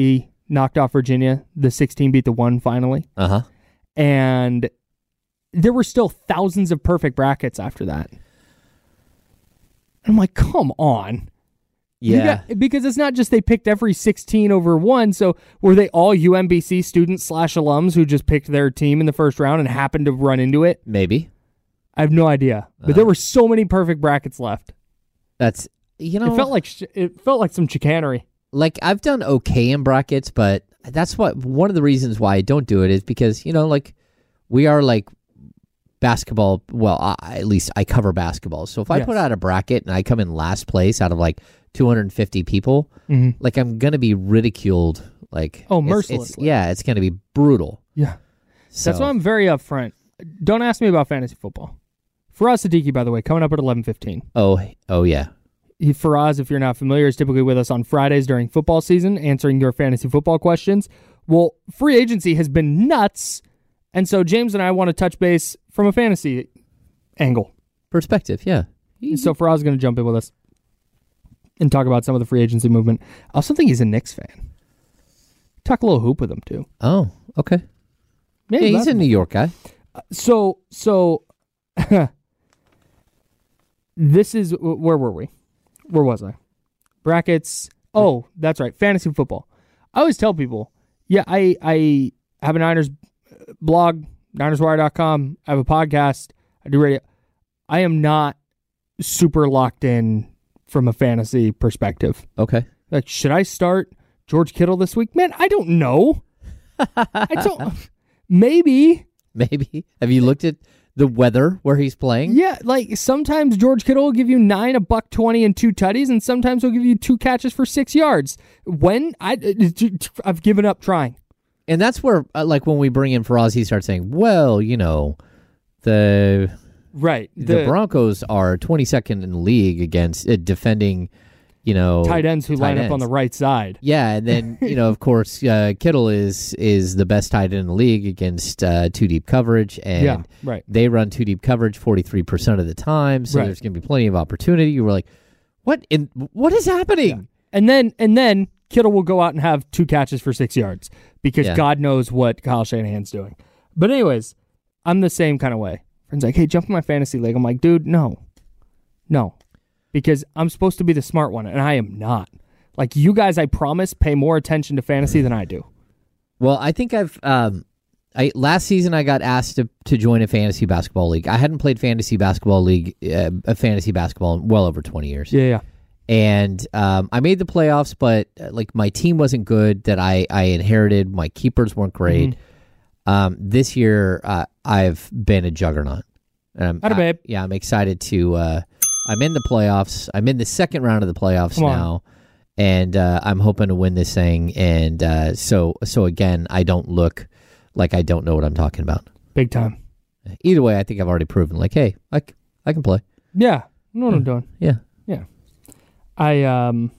F: knocked off Virginia. The sixteen beat the one finally.
G: Uh-huh.
F: And there were still thousands of perfect brackets after that. I'm like, come on.
G: Yeah.
F: Got, because it's not just they picked every sixteen over one. So were they all U M B C students slash alums who just picked their team in the first round and happened to run into it?
G: Maybe.
F: I have no idea. But uh, there were so many perfect brackets left.
G: That's, you know.
F: It felt like sh- it felt like some chicanery.
G: Like, I've done okay in brackets, but that's what one of the reasons why I don't do it is because, you know, like, we are like basketball. Well, I, at least I cover basketball. So if I yes. put out a bracket and I come in last place out of like two hundred fifty people, mm-hmm. like I'm going to be ridiculed. Like,
F: oh,
G: it's,
F: mercilessly.
G: It's, yeah, it's going to be brutal.
F: Yeah.
G: So.
F: That's why I'm very upfront. Don't ask me about fantasy football. Faraz Siddiqui, by the way, coming up at eleven fifteen.
G: Oh, oh yeah.
F: He, Faraz, if you're not familiar, is typically with us on Fridays during football season, answering your fantasy football questions. Well, free agency has been nuts, and so James and I want to touch base from a fantasy angle.
G: Perspective, yeah.
F: So Faraz is going to jump in with us and talk about some of the free agency movement. I also think he's a Knicks fan. Talk a little hoop with him, too.
G: Oh, okay.
F: Yeah,
G: yeah he's a New York guy.
F: Uh, so, so... This is, where were we? Where was I? Brackets. Oh, that's right. Fantasy football. I always tell people, yeah, I, I have a Niners blog, Niners Wire dot com. I have a podcast. I do radio. I am not super locked in from a fantasy perspective.
G: Okay.
F: Like, should I start George Kittle this week? Man, I don't know. I don't. Maybe.
G: Maybe. Have you looked at the weather where he's playing?
F: Yeah, like sometimes George Kittle will give you nine, a buck twenty, and two tutties, and sometimes he'll give you two catches for six yards. When I, I've given up trying,
G: and that's where, uh, like, when we bring in Faraz, he starts saying, "Well, you know, the
F: right
G: the,
F: the
G: Broncos are twenty-second in the league against uh, defending." You know,
F: tight ends who
G: tight
F: line
G: ends.
F: up on the right side.
G: Yeah, and then you know, of course, uh, Kittle is is the best tight end in the league against uh, two deep coverage, and
F: yeah, right.
G: they run two deep coverage forty three percent of the time. So
F: right.
G: there's going to be plenty of opportunity. You were like, what? In what is happening?
F: Yeah. And then and then Kittle will go out and have two catches for six yards because
G: yeah.
F: God knows what Kyle Shanahan's doing. But anyways, I'm the same kind of way. Friends like, hey, jump in my fantasy league. I'm like, dude, no, no. Because I'm supposed to be the smart one, and I am not. Like, you guys, I promise, pay more attention to fantasy than I do.
G: Well, I think I've... Um, I last season, I got asked to, to join a fantasy basketball league. I hadn't played fantasy basketball league, uh, a fantasy basketball in well over twenty years.
F: Yeah, yeah.
G: And um, I made the playoffs, but uh, like my team wasn't good that I, I inherited. My keepers weren't great. Mm-hmm. Um, this year, uh, I've been a juggernaut. Um,
F: Atta babe.
G: I, yeah, I'm excited to... Uh, I'm in the playoffs. I'm in the second round of the playoffs
F: Come
G: now,
F: on.
G: and uh, I'm hoping to win this thing. And uh, so, so again, I don't look like I don't know what I'm talking about.
F: Big time.
G: Either way, I think I've already proven, like, hey, I, I can play.
F: Yeah, I know what I'm doing.
G: Yeah,
F: yeah. I um,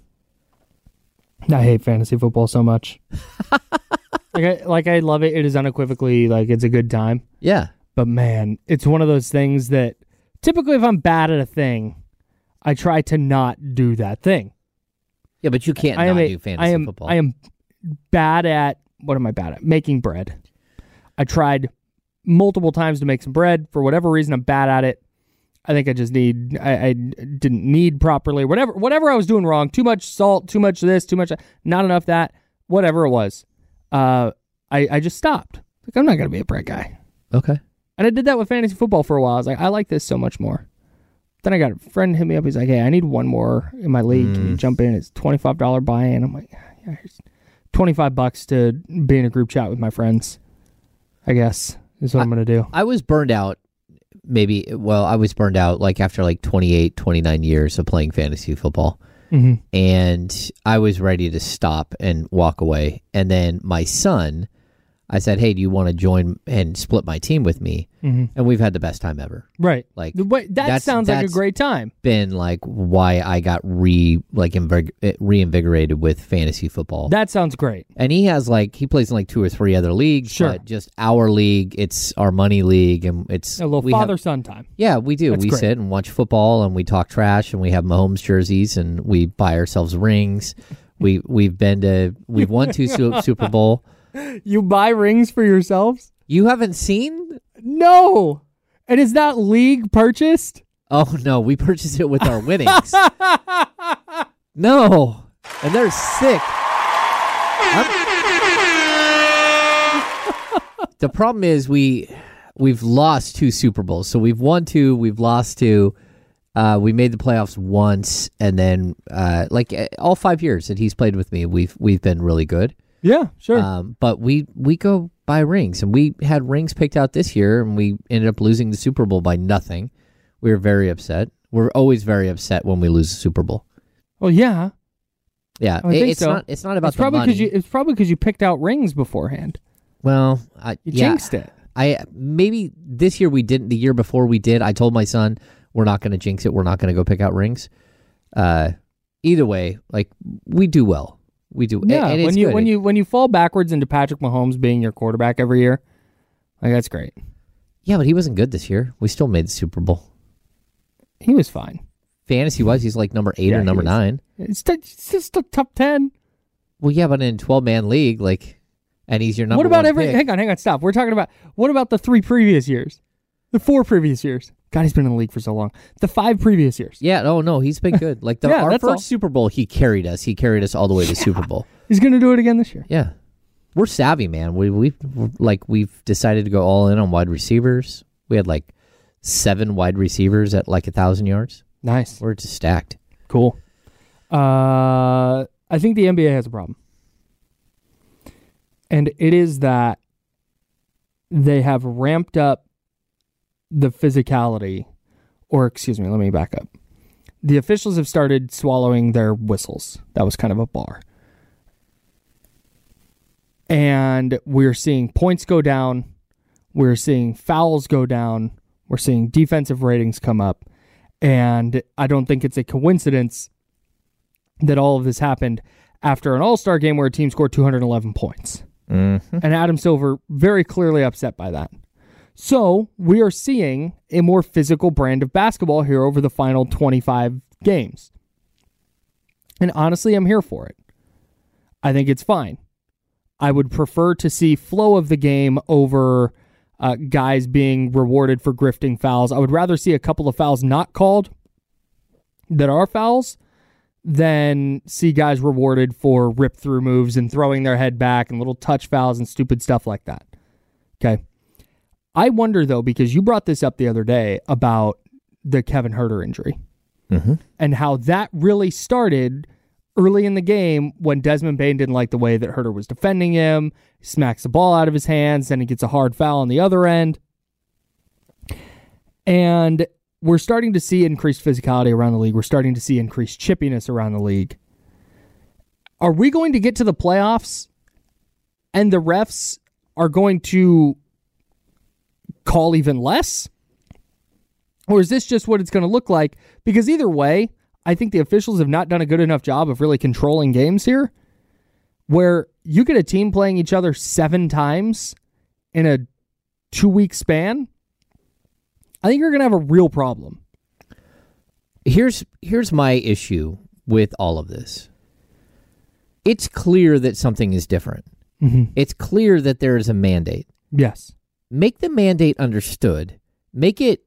F: I hate fantasy football so much. like, I, like I love it. It is unequivocally like it's a good time.
G: Yeah,
F: but man, it's one of those things that. Typically, if I'm bad at a thing, I try to not do that thing.
G: Yeah, but you can't
F: I
G: not
F: am a,
G: do fantasy
F: I am,
G: football.
F: I am bad at, what am I bad at? Making bread. I tried multiple times to make some bread. For whatever reason, I'm bad at it. I think I just need, I, I didn't knead properly. Whatever, whatever I was doing wrong. Too much salt, too much this, too much, not enough that. Whatever it was. Uh, I, I just stopped. Like, I'm not going to be a bread guy.
G: Okay.
F: And I did that with fantasy football for a while. I was like, I like this so much more. Then I got a friend hit me up. He's like, hey, I need one more in my league.
G: Mm.
F: Can you jump in? It's twenty-five dollars buy-in. I'm like, yeah, here's twenty-five bucks to be in a group chat with my friends, I guess, is what I, I'm going to do.
G: I was burned out. Maybe, well, I was burned out like after like twenty-eight, twenty-nine years of playing fantasy football.
F: Mm-hmm.
G: And I was ready to stop and walk away. And then my son... I said, hey, do you want to join and split my team with me?
F: Mm-hmm.
G: And we've had the best time ever.
F: Right.
G: Like
F: the way, that
G: that's,
F: sounds
G: that's
F: like a great time.
G: Been like why I got re like invig- reinvigorated with fantasy football.
F: That sounds great.
G: And he has like he plays in like two or three other leagues.
F: Sure.
G: But just our league, it's our money league, and it's
F: a little father son time.
G: Yeah, we do.
F: That's
G: we
F: great.
G: sit and watch football, and we talk trash, and we have Mahomes jerseys, and we buy ourselves rings. We we've been to we've won two su- Super Bowl.
F: You buy rings for yourselves?
G: You haven't seen?
F: No. And is that league purchased?
G: Oh no, we purchased it with our winnings. No, and they're sick. I'm- the problem is we we've lost two Super Bowls. So we've won two, we've lost two. Uh, we made the playoffs once, and then uh, like all five years that he's played with me, we've we've been really good.
F: Yeah, sure.
G: Um, but we we go by rings, and we had rings picked out this year, and we ended up losing the Super Bowl by nothing. We were very upset. We're always very upset when we lose the Super Bowl.
F: Well, yeah,
G: yeah.
F: I think
G: it's
F: so.
G: not. It's not about
F: it's
G: the
F: probably
G: money.
F: You, it's probably because you picked out rings beforehand.
G: Well, I,
F: you
G: yeah,
F: jinxed it.
G: I maybe this year we didn't. The year before we did. I told my son we're not going to jinx it. We're not going to go pick out rings. Uh, either way, like we do well. We do.
F: Yeah,
G: and, and
F: when
G: it's
F: you
G: good.
F: when you when you fall backwards into Patrick Mahomes being your quarterback every year, like that's great.
G: Yeah, but he wasn't good this year. We still made the Super Bowl.
F: He was fine.
G: Fantasy wise, he's like number eight
F: Yeah,
G: or number
F: he was.
G: nine.
F: It's, t- it's just a top ten.
G: Well, yeah, but in a twelve-man league, like, and he's your number
F: What about
G: one
F: every?
G: pick.
F: Hang on, hang on, stop. We're talking about what about the three previous years, the four previous years. God, he's been in the league for so long. The five previous years.
G: Yeah, no, no, he's been good. Like the,
F: Yeah,
G: our
F: that's
G: first
F: all.
G: Super Bowl, he carried us. He carried us all the way to Super Bowl.
F: He's going to do it again this year.
G: Yeah, we're savvy, man. We we like we've decided to go all in on wide receivers. We had like seven wide receivers at like a thousand yards.
F: Nice.
G: We're just stacked.
F: Cool. Uh, I think the N B A has a problem. And it is that they have ramped up the physicality, or excuse me, let me back up. The officials have started swallowing their whistles. That was kind of a bar. And we're seeing points go down. We're seeing fouls go down. We're seeing defensive ratings come up. And I don't think it's a coincidence that all of this happened after an all-star game where a team scored two hundred eleven points.
G: Mm-hmm.
F: And Adam Silver very clearly upset by that. So we are seeing a more physical brand of basketball here over the final twenty-five games. And honestly, I'm here for it. I think it's fine. I would prefer to see flow of the game over uh, guys being rewarded for grifting fouls. I would rather see a couple of fouls not called that are fouls than see guys rewarded for rip-through moves and throwing their head back and little touch fouls and stupid stuff like that. Okay. I wonder, though, because you brought this up the other day about the Kevin Huerter injury
G: Mm-hmm.
F: and how that really started early in the game when Desmond Bane didn't like the way that Huerter was defending him. He smacks the ball out of his hands, then he gets a hard foul on the other end. And we're starting to see increased physicality around the league. We're starting to see increased chippiness around the league. Are we going to get to the playoffs and the refs are going to call even less? Or is this just what it's going to look like? Because either way, I think the officials have not done a good enough job of really controlling games here, where you get a team playing each other seven times in a two-week span. I think you're going to have a real problem.
G: Here's here's my issue with all of this. It's clear that something is different.
F: Mm-hmm.
G: It's clear that there is a mandate.
F: Yes.
G: Make the mandate understood. Make it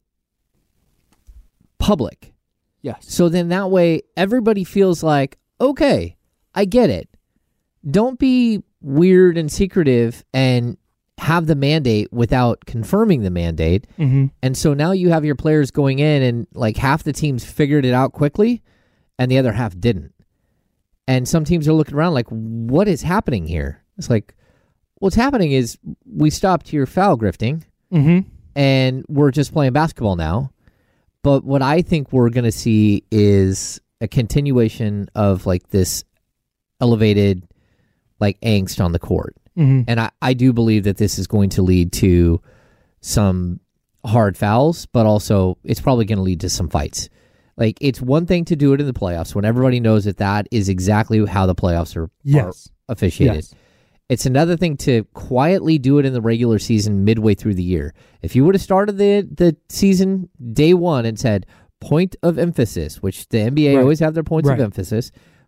G: public.
F: Yes.
G: So then that way everybody feels like, okay, I get it. Don't be weird and secretive and have the mandate without confirming the mandate.
F: Mm-hmm.
G: And so now you have your players going in and like half the teams figured it out quickly and the other half didn't. And some teams are looking around like, what is happening here? It's like, what's happening is we stopped your foul grifting
F: Mm-hmm.
G: and we're just playing basketball now. But what I think we're going to see is a continuation of like this elevated like angst on the court.
F: Mm-hmm.
G: And I, I do believe that this is going to lead to some hard fouls, but also it's probably going to lead to some fights. Like, it's one thing to do it in the playoffs when everybody knows that that is exactly how the playoffs are,
F: Yes.
G: are officiated.
F: Yes.
G: It's another thing to quietly do it in the regular season midway through the year. If you would have started the, the season day one and said, point of emphasis, which the N B A
F: Right.
G: always have their points
F: Right.
G: of emphasis,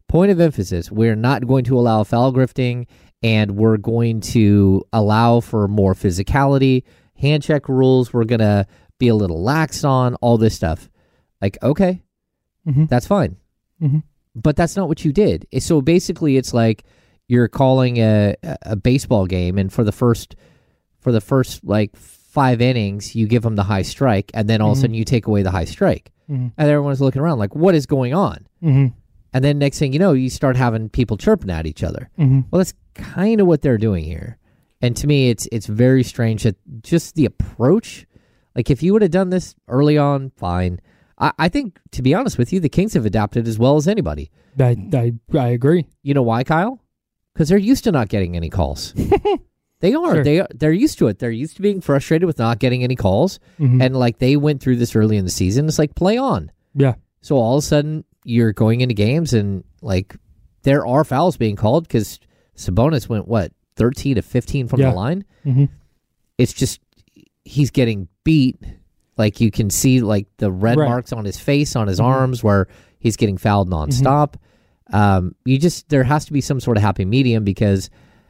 G: point of emphasis, we're not going to allow foul grifting, and we're going to allow for more physicality, hand check rules, we're going to be a little lax on, all this stuff. Like, okay,
F: mm-hmm.
G: that's fine.
F: Mm-hmm.
G: But that's not what you did. So basically, it's like you're calling a, a baseball game, and for the first for the first like five innings, you give them the high strike, and then all mm-hmm. of a sudden you take away the high strike,
F: mm-hmm.
G: and everyone's looking around like, what is going on?
F: Mm-hmm.
G: And then next thing you know, you start having people chirping at each other.
F: Mm-hmm.
G: Well, that's kind of what they're doing here, and to me, it's it's very strange that just the approach. Like if you would have done this early on, fine. I, I think, to be honest with you, the Kings have adapted as well as anybody.
F: I I, I agree.
G: You know why, Kyle? Because they're used to not getting any calls. They are.
F: Sure.
G: They are. They're used to it. They're used to being frustrated with not getting any calls.
F: Mm-hmm.
G: And like they went through this early in the season. It's like, play on.
F: Yeah.
G: So all of a sudden you're going into games and like there are fouls being called because Sabonis went, what, thirteen to fifteen from
F: yeah.
G: the line?
F: Mm-hmm.
G: It's just he's getting beat. Like you can see like the red
F: right.
G: marks on his face, on his
F: mm-hmm.
G: arms where he's getting fouled nonstop. Mm-hmm. Um, you just, there has to be some sort of happy medium because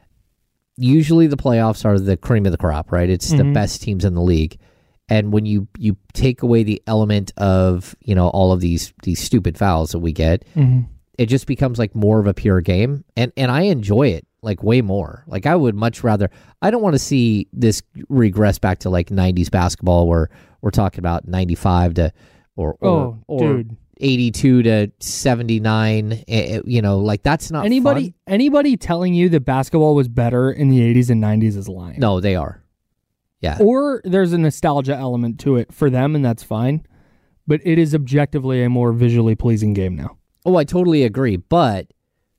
G: usually the playoffs are the cream of the crop, right? It's
F: mm-hmm.
G: the best teams in the league. And when you, you take away the element of, you know, all of these, these stupid fouls that we get,
F: mm-hmm.
G: it just becomes like more of a pure game. And, and I enjoy it like way more. Like I would much rather, I don't want to see this regress back to like nineties basketball where we're talking about ninety-five to, or, or,
F: oh,
G: or
F: dude.
G: eighty-two to seventy-nine, you know, like that's not
F: anybody
G: fun.
F: Anybody telling you that basketball was better in the eighties and nineties is lying.
G: No, they are. Yeah.
F: Or there's a nostalgia element to it for them, and that's fine. But it is objectively a more visually pleasing game now.
G: Oh, I totally agree. But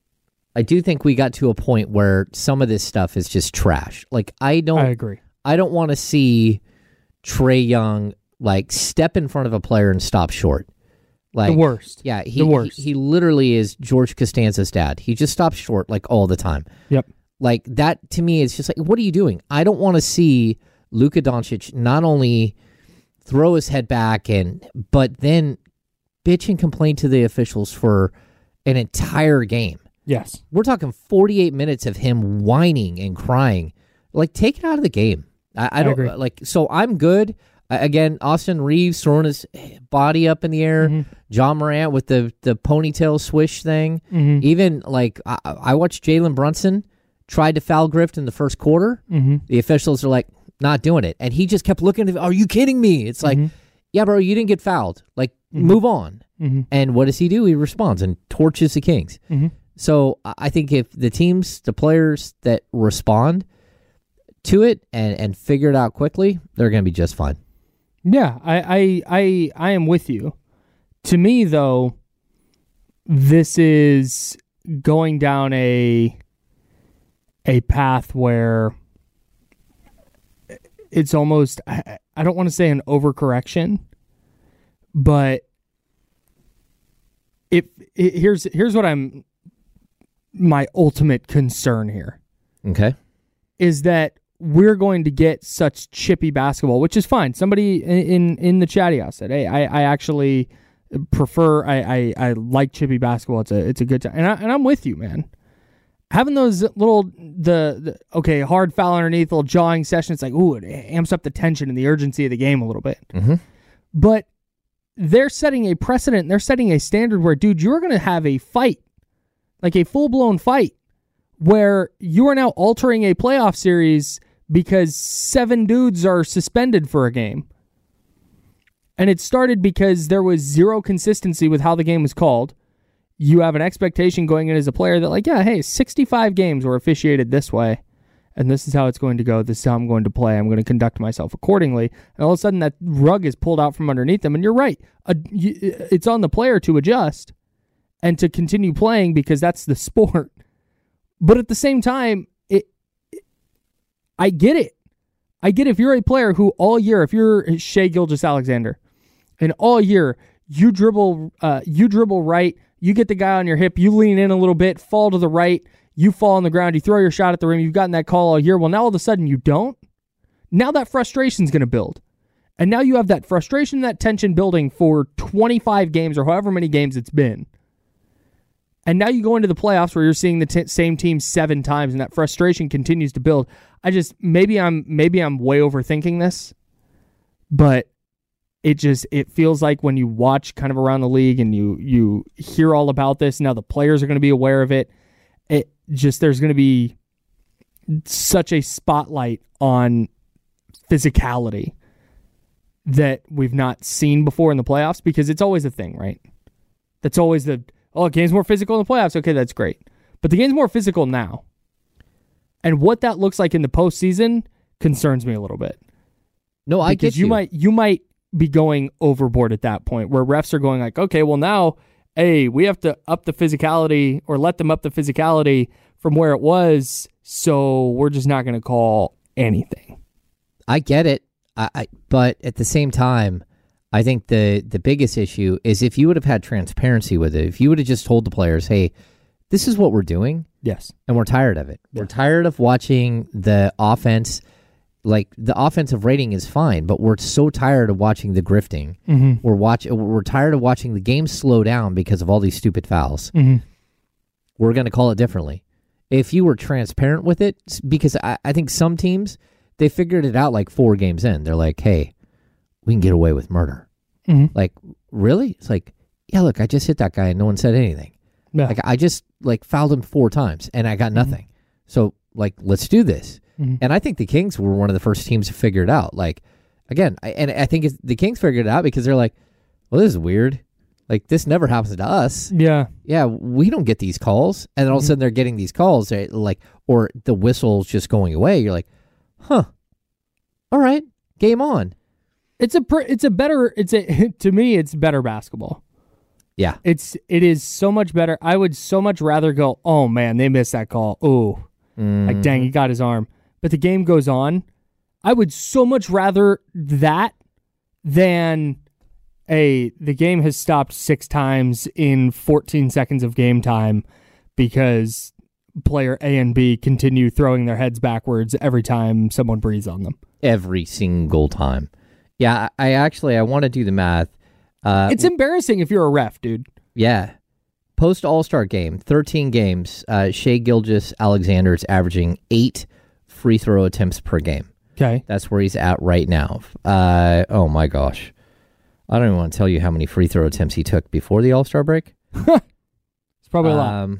G: I do think we got to a point where some of this stuff is just trash. Like I don't
F: I agree.
G: I don't want to see Trae Young like step in front of a player and stop short. Like
F: the worst.
G: Yeah, he,
F: the worst.
G: He, he literally is George Costanza's dad. He just stops short like all the time.
F: Yep.
G: Like that to me is just like, what are you doing? I don't want to see Luka Doncic not only throw his head back and but then bitch and complain to the officials for an entire game.
F: Yes.
G: We're talking forty-eight minutes of him whining and crying. Like, take it out of the game. I, I don't
F: agree.
G: like. So I'm good. I, again, Austin Reeves throwing his body up in the air.
F: Mm-hmm.
G: John Morant with the the ponytail swish thing.
F: Mm-hmm.
G: Even like I, I watched Jalen Brunson tried to foul grift in the first quarter.
F: Mm-hmm.
G: The officials are like, not doing it, and he just kept looking at. Are you kidding me? It's like,
F: mm-hmm.
G: yeah, bro, you didn't get fouled. Like,
F: mm-hmm.
G: move on.
F: Mm-hmm.
G: And what does he do? He responds and torches the Kings.
F: Mm-hmm.
G: So I think if the teams, the players that respond to it and, and figure it out quickly, they're going to be just fine.
F: Yeah, I, I I I am with you. To me, though, this is going down a a path where it's almost, I, I don't want to say an overcorrection, but if it, here's here's what I'm my ultimate concern here.
G: Okay.
F: Is that we're going to get such chippy basketball, which is fine. Somebody in in the chatty house said, "Hey, I, I actually prefer I, I I like chippy basketball. It's a it's a good time." And I, and I'm with you, man. Having those little the, the okay hard foul underneath, little jawing session, it's like, ooh, it amps up the tension and the urgency of the game a little bit.
G: Mm-hmm.
F: But they're setting a precedent. They're setting a standard where, dude, you're going to have a fight, like a full blown fight, where you are now altering a playoff series because seven dudes are suspended for a game. And it started because there was zero consistency with how the game was called. You have an expectation going in as a player that, like, yeah, hey, sixty-five games were officiated this way, and this is how it's going to go. This is how I'm going to play. I'm going to conduct myself accordingly. And all of a sudden, that rug is pulled out from underneath them. And you're right. Uh, you, it's on the player to adjust and to continue playing because that's the sport. But at the same time, it, it, I get it. I get if you're a player who all year, if you're Shai Gilgeous-Alexander, and all year you dribble, uh, you dribble right, you get the guy on your hip, you lean in a little bit, fall to the right, you fall on the ground, you throw your shot at the rim, you've gotten that call all year. Well, now all of a sudden you don't. Now that frustration's going to build. And now you have that frustration, that tension building for twenty-five games or however many games it's been. And now you go into the playoffs where you're seeing the t- same team seven times, and that frustration continues to build. I just maybe I'm maybe I'm way overthinking this, but it just it feels like when you watch kind of around the league and you you hear all about this, now the players are going to be aware of it. It just there's going to be such a spotlight on physicality that we've not seen before in the playoffs, because it's always a thing, right? That's always the oh, the game's more physical in the playoffs. Okay, that's great. But the game's more physical now. And what that looks like in the postseason concerns me a little bit.
G: No, I
F: because
G: get you.
F: you might you might be going overboard at that point where refs are going like, okay, well now, hey, we have to up the physicality or let them up the physicality from where it was, so we're just not going to call anything.
G: I get it. I, I but at the same time, I think the the biggest issue is if you would have had transparency with it, if you would have just told the players, hey, this is what we're doing.
F: Yes.
G: And we're tired of it.
F: Yeah.
G: We're tired of watching the offense. Like, the offensive rating is fine, but we're so tired of watching the grifting.
F: Mm-hmm.
G: We're watch. We're tired of watching the game slow down because of all these stupid fouls.
F: Mm-hmm.
G: We're going to call it differently. If you were transparent with it, because I, I think some teams, they figured it out like four games in. They're like, hey, we can get away with murder.
F: Mm-hmm.
G: Like, really? It's like, yeah, look, I just hit that guy and no one said anything.
F: Yeah.
G: Like, I just like fouled him four times and I got nothing. Mm-hmm. So, like, let's do this. Mm-hmm. And I think the Kings were one of the first teams to figure it out. Like, again, I, and I think it's, the Kings figured it out because they're like, well, this is weird. Like, this never happens to us.
F: Yeah.
G: Yeah, we don't get these calls. And then all mm-hmm. of a sudden they're getting these calls, like, or the whistle's just going away. You're like, huh, all right, game on.
F: It's a, it's a better, it's a, to me, it's better basketball.
G: Yeah.
F: It's, it is so much better. I would so much rather go, oh man, they missed that call. Oh, mm-hmm. like, dang, he got his arm. But the game goes on. I would so much rather that than a the game has stopped six times in fourteen seconds of game time because player A and B continue throwing their heads backwards every time someone breathes on them.
G: Every single time. Yeah, I actually, I want to do the math. Uh,
F: it's embarrassing if you're a ref, dude.
G: Yeah. Post All-Star game, thirteen games, uh, Shai Gilgeous-Alexander is averaging eight free throw attempts per game.
F: Okay.
G: That's where he's at right now. Uh, oh, my gosh. I don't even want to tell you how many free throw attempts he took before the All-Star break.
F: It's probably a lot.
G: Um,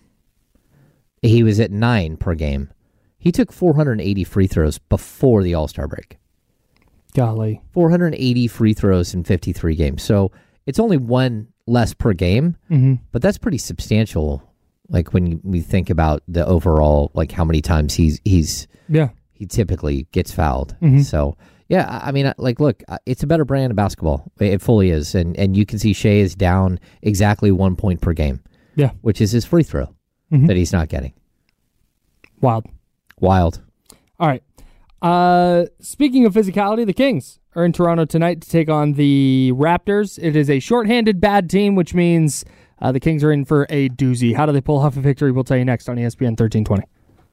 G: he was at nine per game. He took four hundred eighty free throws before the All-Star break.
F: Golly.
G: four hundred eighty free throws in fifty-three games. So it's only one less per game,
F: mm-hmm.
G: but that's pretty substantial. Like when you, we think about the overall, like how many times he's he's
F: yeah
G: he typically gets fouled.
F: Mm-hmm.
G: So yeah, I mean, like look, it's a better brand of basketball. It fully is, and and you can see Shai is down exactly one point per game.
F: Yeah,
G: which is his free throw mm-hmm. that he's not getting.
F: Wild,
G: wild.
F: All right. Uh, speaking of physicality, the Kings are in Toronto tonight to take on the Raptors. It is a shorthanded bad team, which means uh, the Kings are in for a doozy. How do they pull off a victory? We'll tell you next on E S P N thirteen twenty.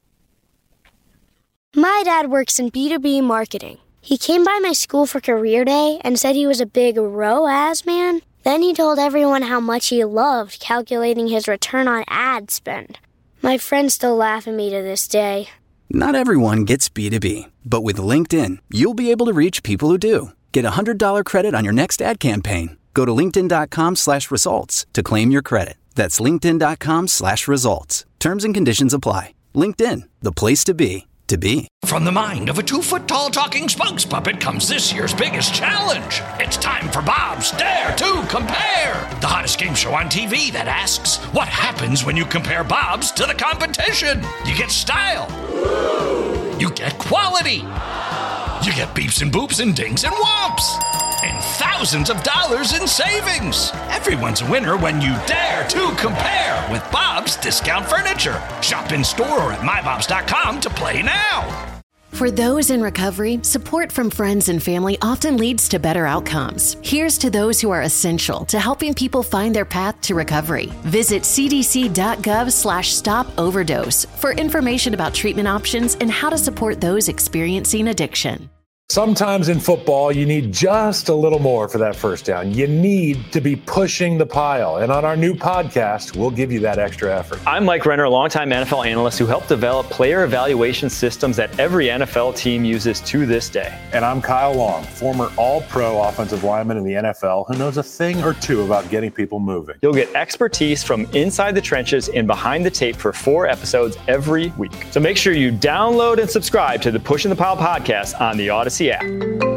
A: My dad works in B two B marketing. He came by my school for career day and said he was a big R O A S man. Then he told everyone how much he loved calculating his return on ad spend. My friends still laugh at me to this day.
B: Not everyone gets B two B, but with LinkedIn, you'll be able to reach people who do. Get a one hundred dollars credit on your next ad campaign. Go to linkedin.com slash results to claim your credit. That's linkedin.com slash results. Terms and conditions apply. LinkedIn, the place to be, to be.
C: From the mind of a two-foot-tall talking spokes puppet comes this year's biggest challenge. It's time for Bob's Dare to Compare, the hottest game show on T V that asks, what happens when you compare Bob's to the competition? You get style. You get quality. You get beeps and boops and dings and whomps. And thousands of dollars in savings. Everyone's a winner when you dare to compare with Bob's Discount Furniture. Shop in store or at my bobs dot com to play now.
L: For those in recovery, support from friends and family often leads to better outcomes. Here's to those who are essential to helping people find their path to recovery. Visit cdc.gov slash stop overdose for information about treatment options and how to support those experiencing addiction.
J: Sometimes in football, you need just a little more for that first down. You need to be pushing the pile. And on our new podcast, we'll give you that extra effort.
K: I'm Mike Renner, a longtime N F L analyst who helped develop player evaluation systems that every N F L team uses to this day.
J: And I'm Kyle Long, former all-pro offensive lineman in the N F L who knows a thing or two about getting people moving.
K: You'll get expertise from inside the trenches and behind the tape for four episodes every week. So make sure you download and subscribe to the Pushing the Pile podcast on the Odyssey app.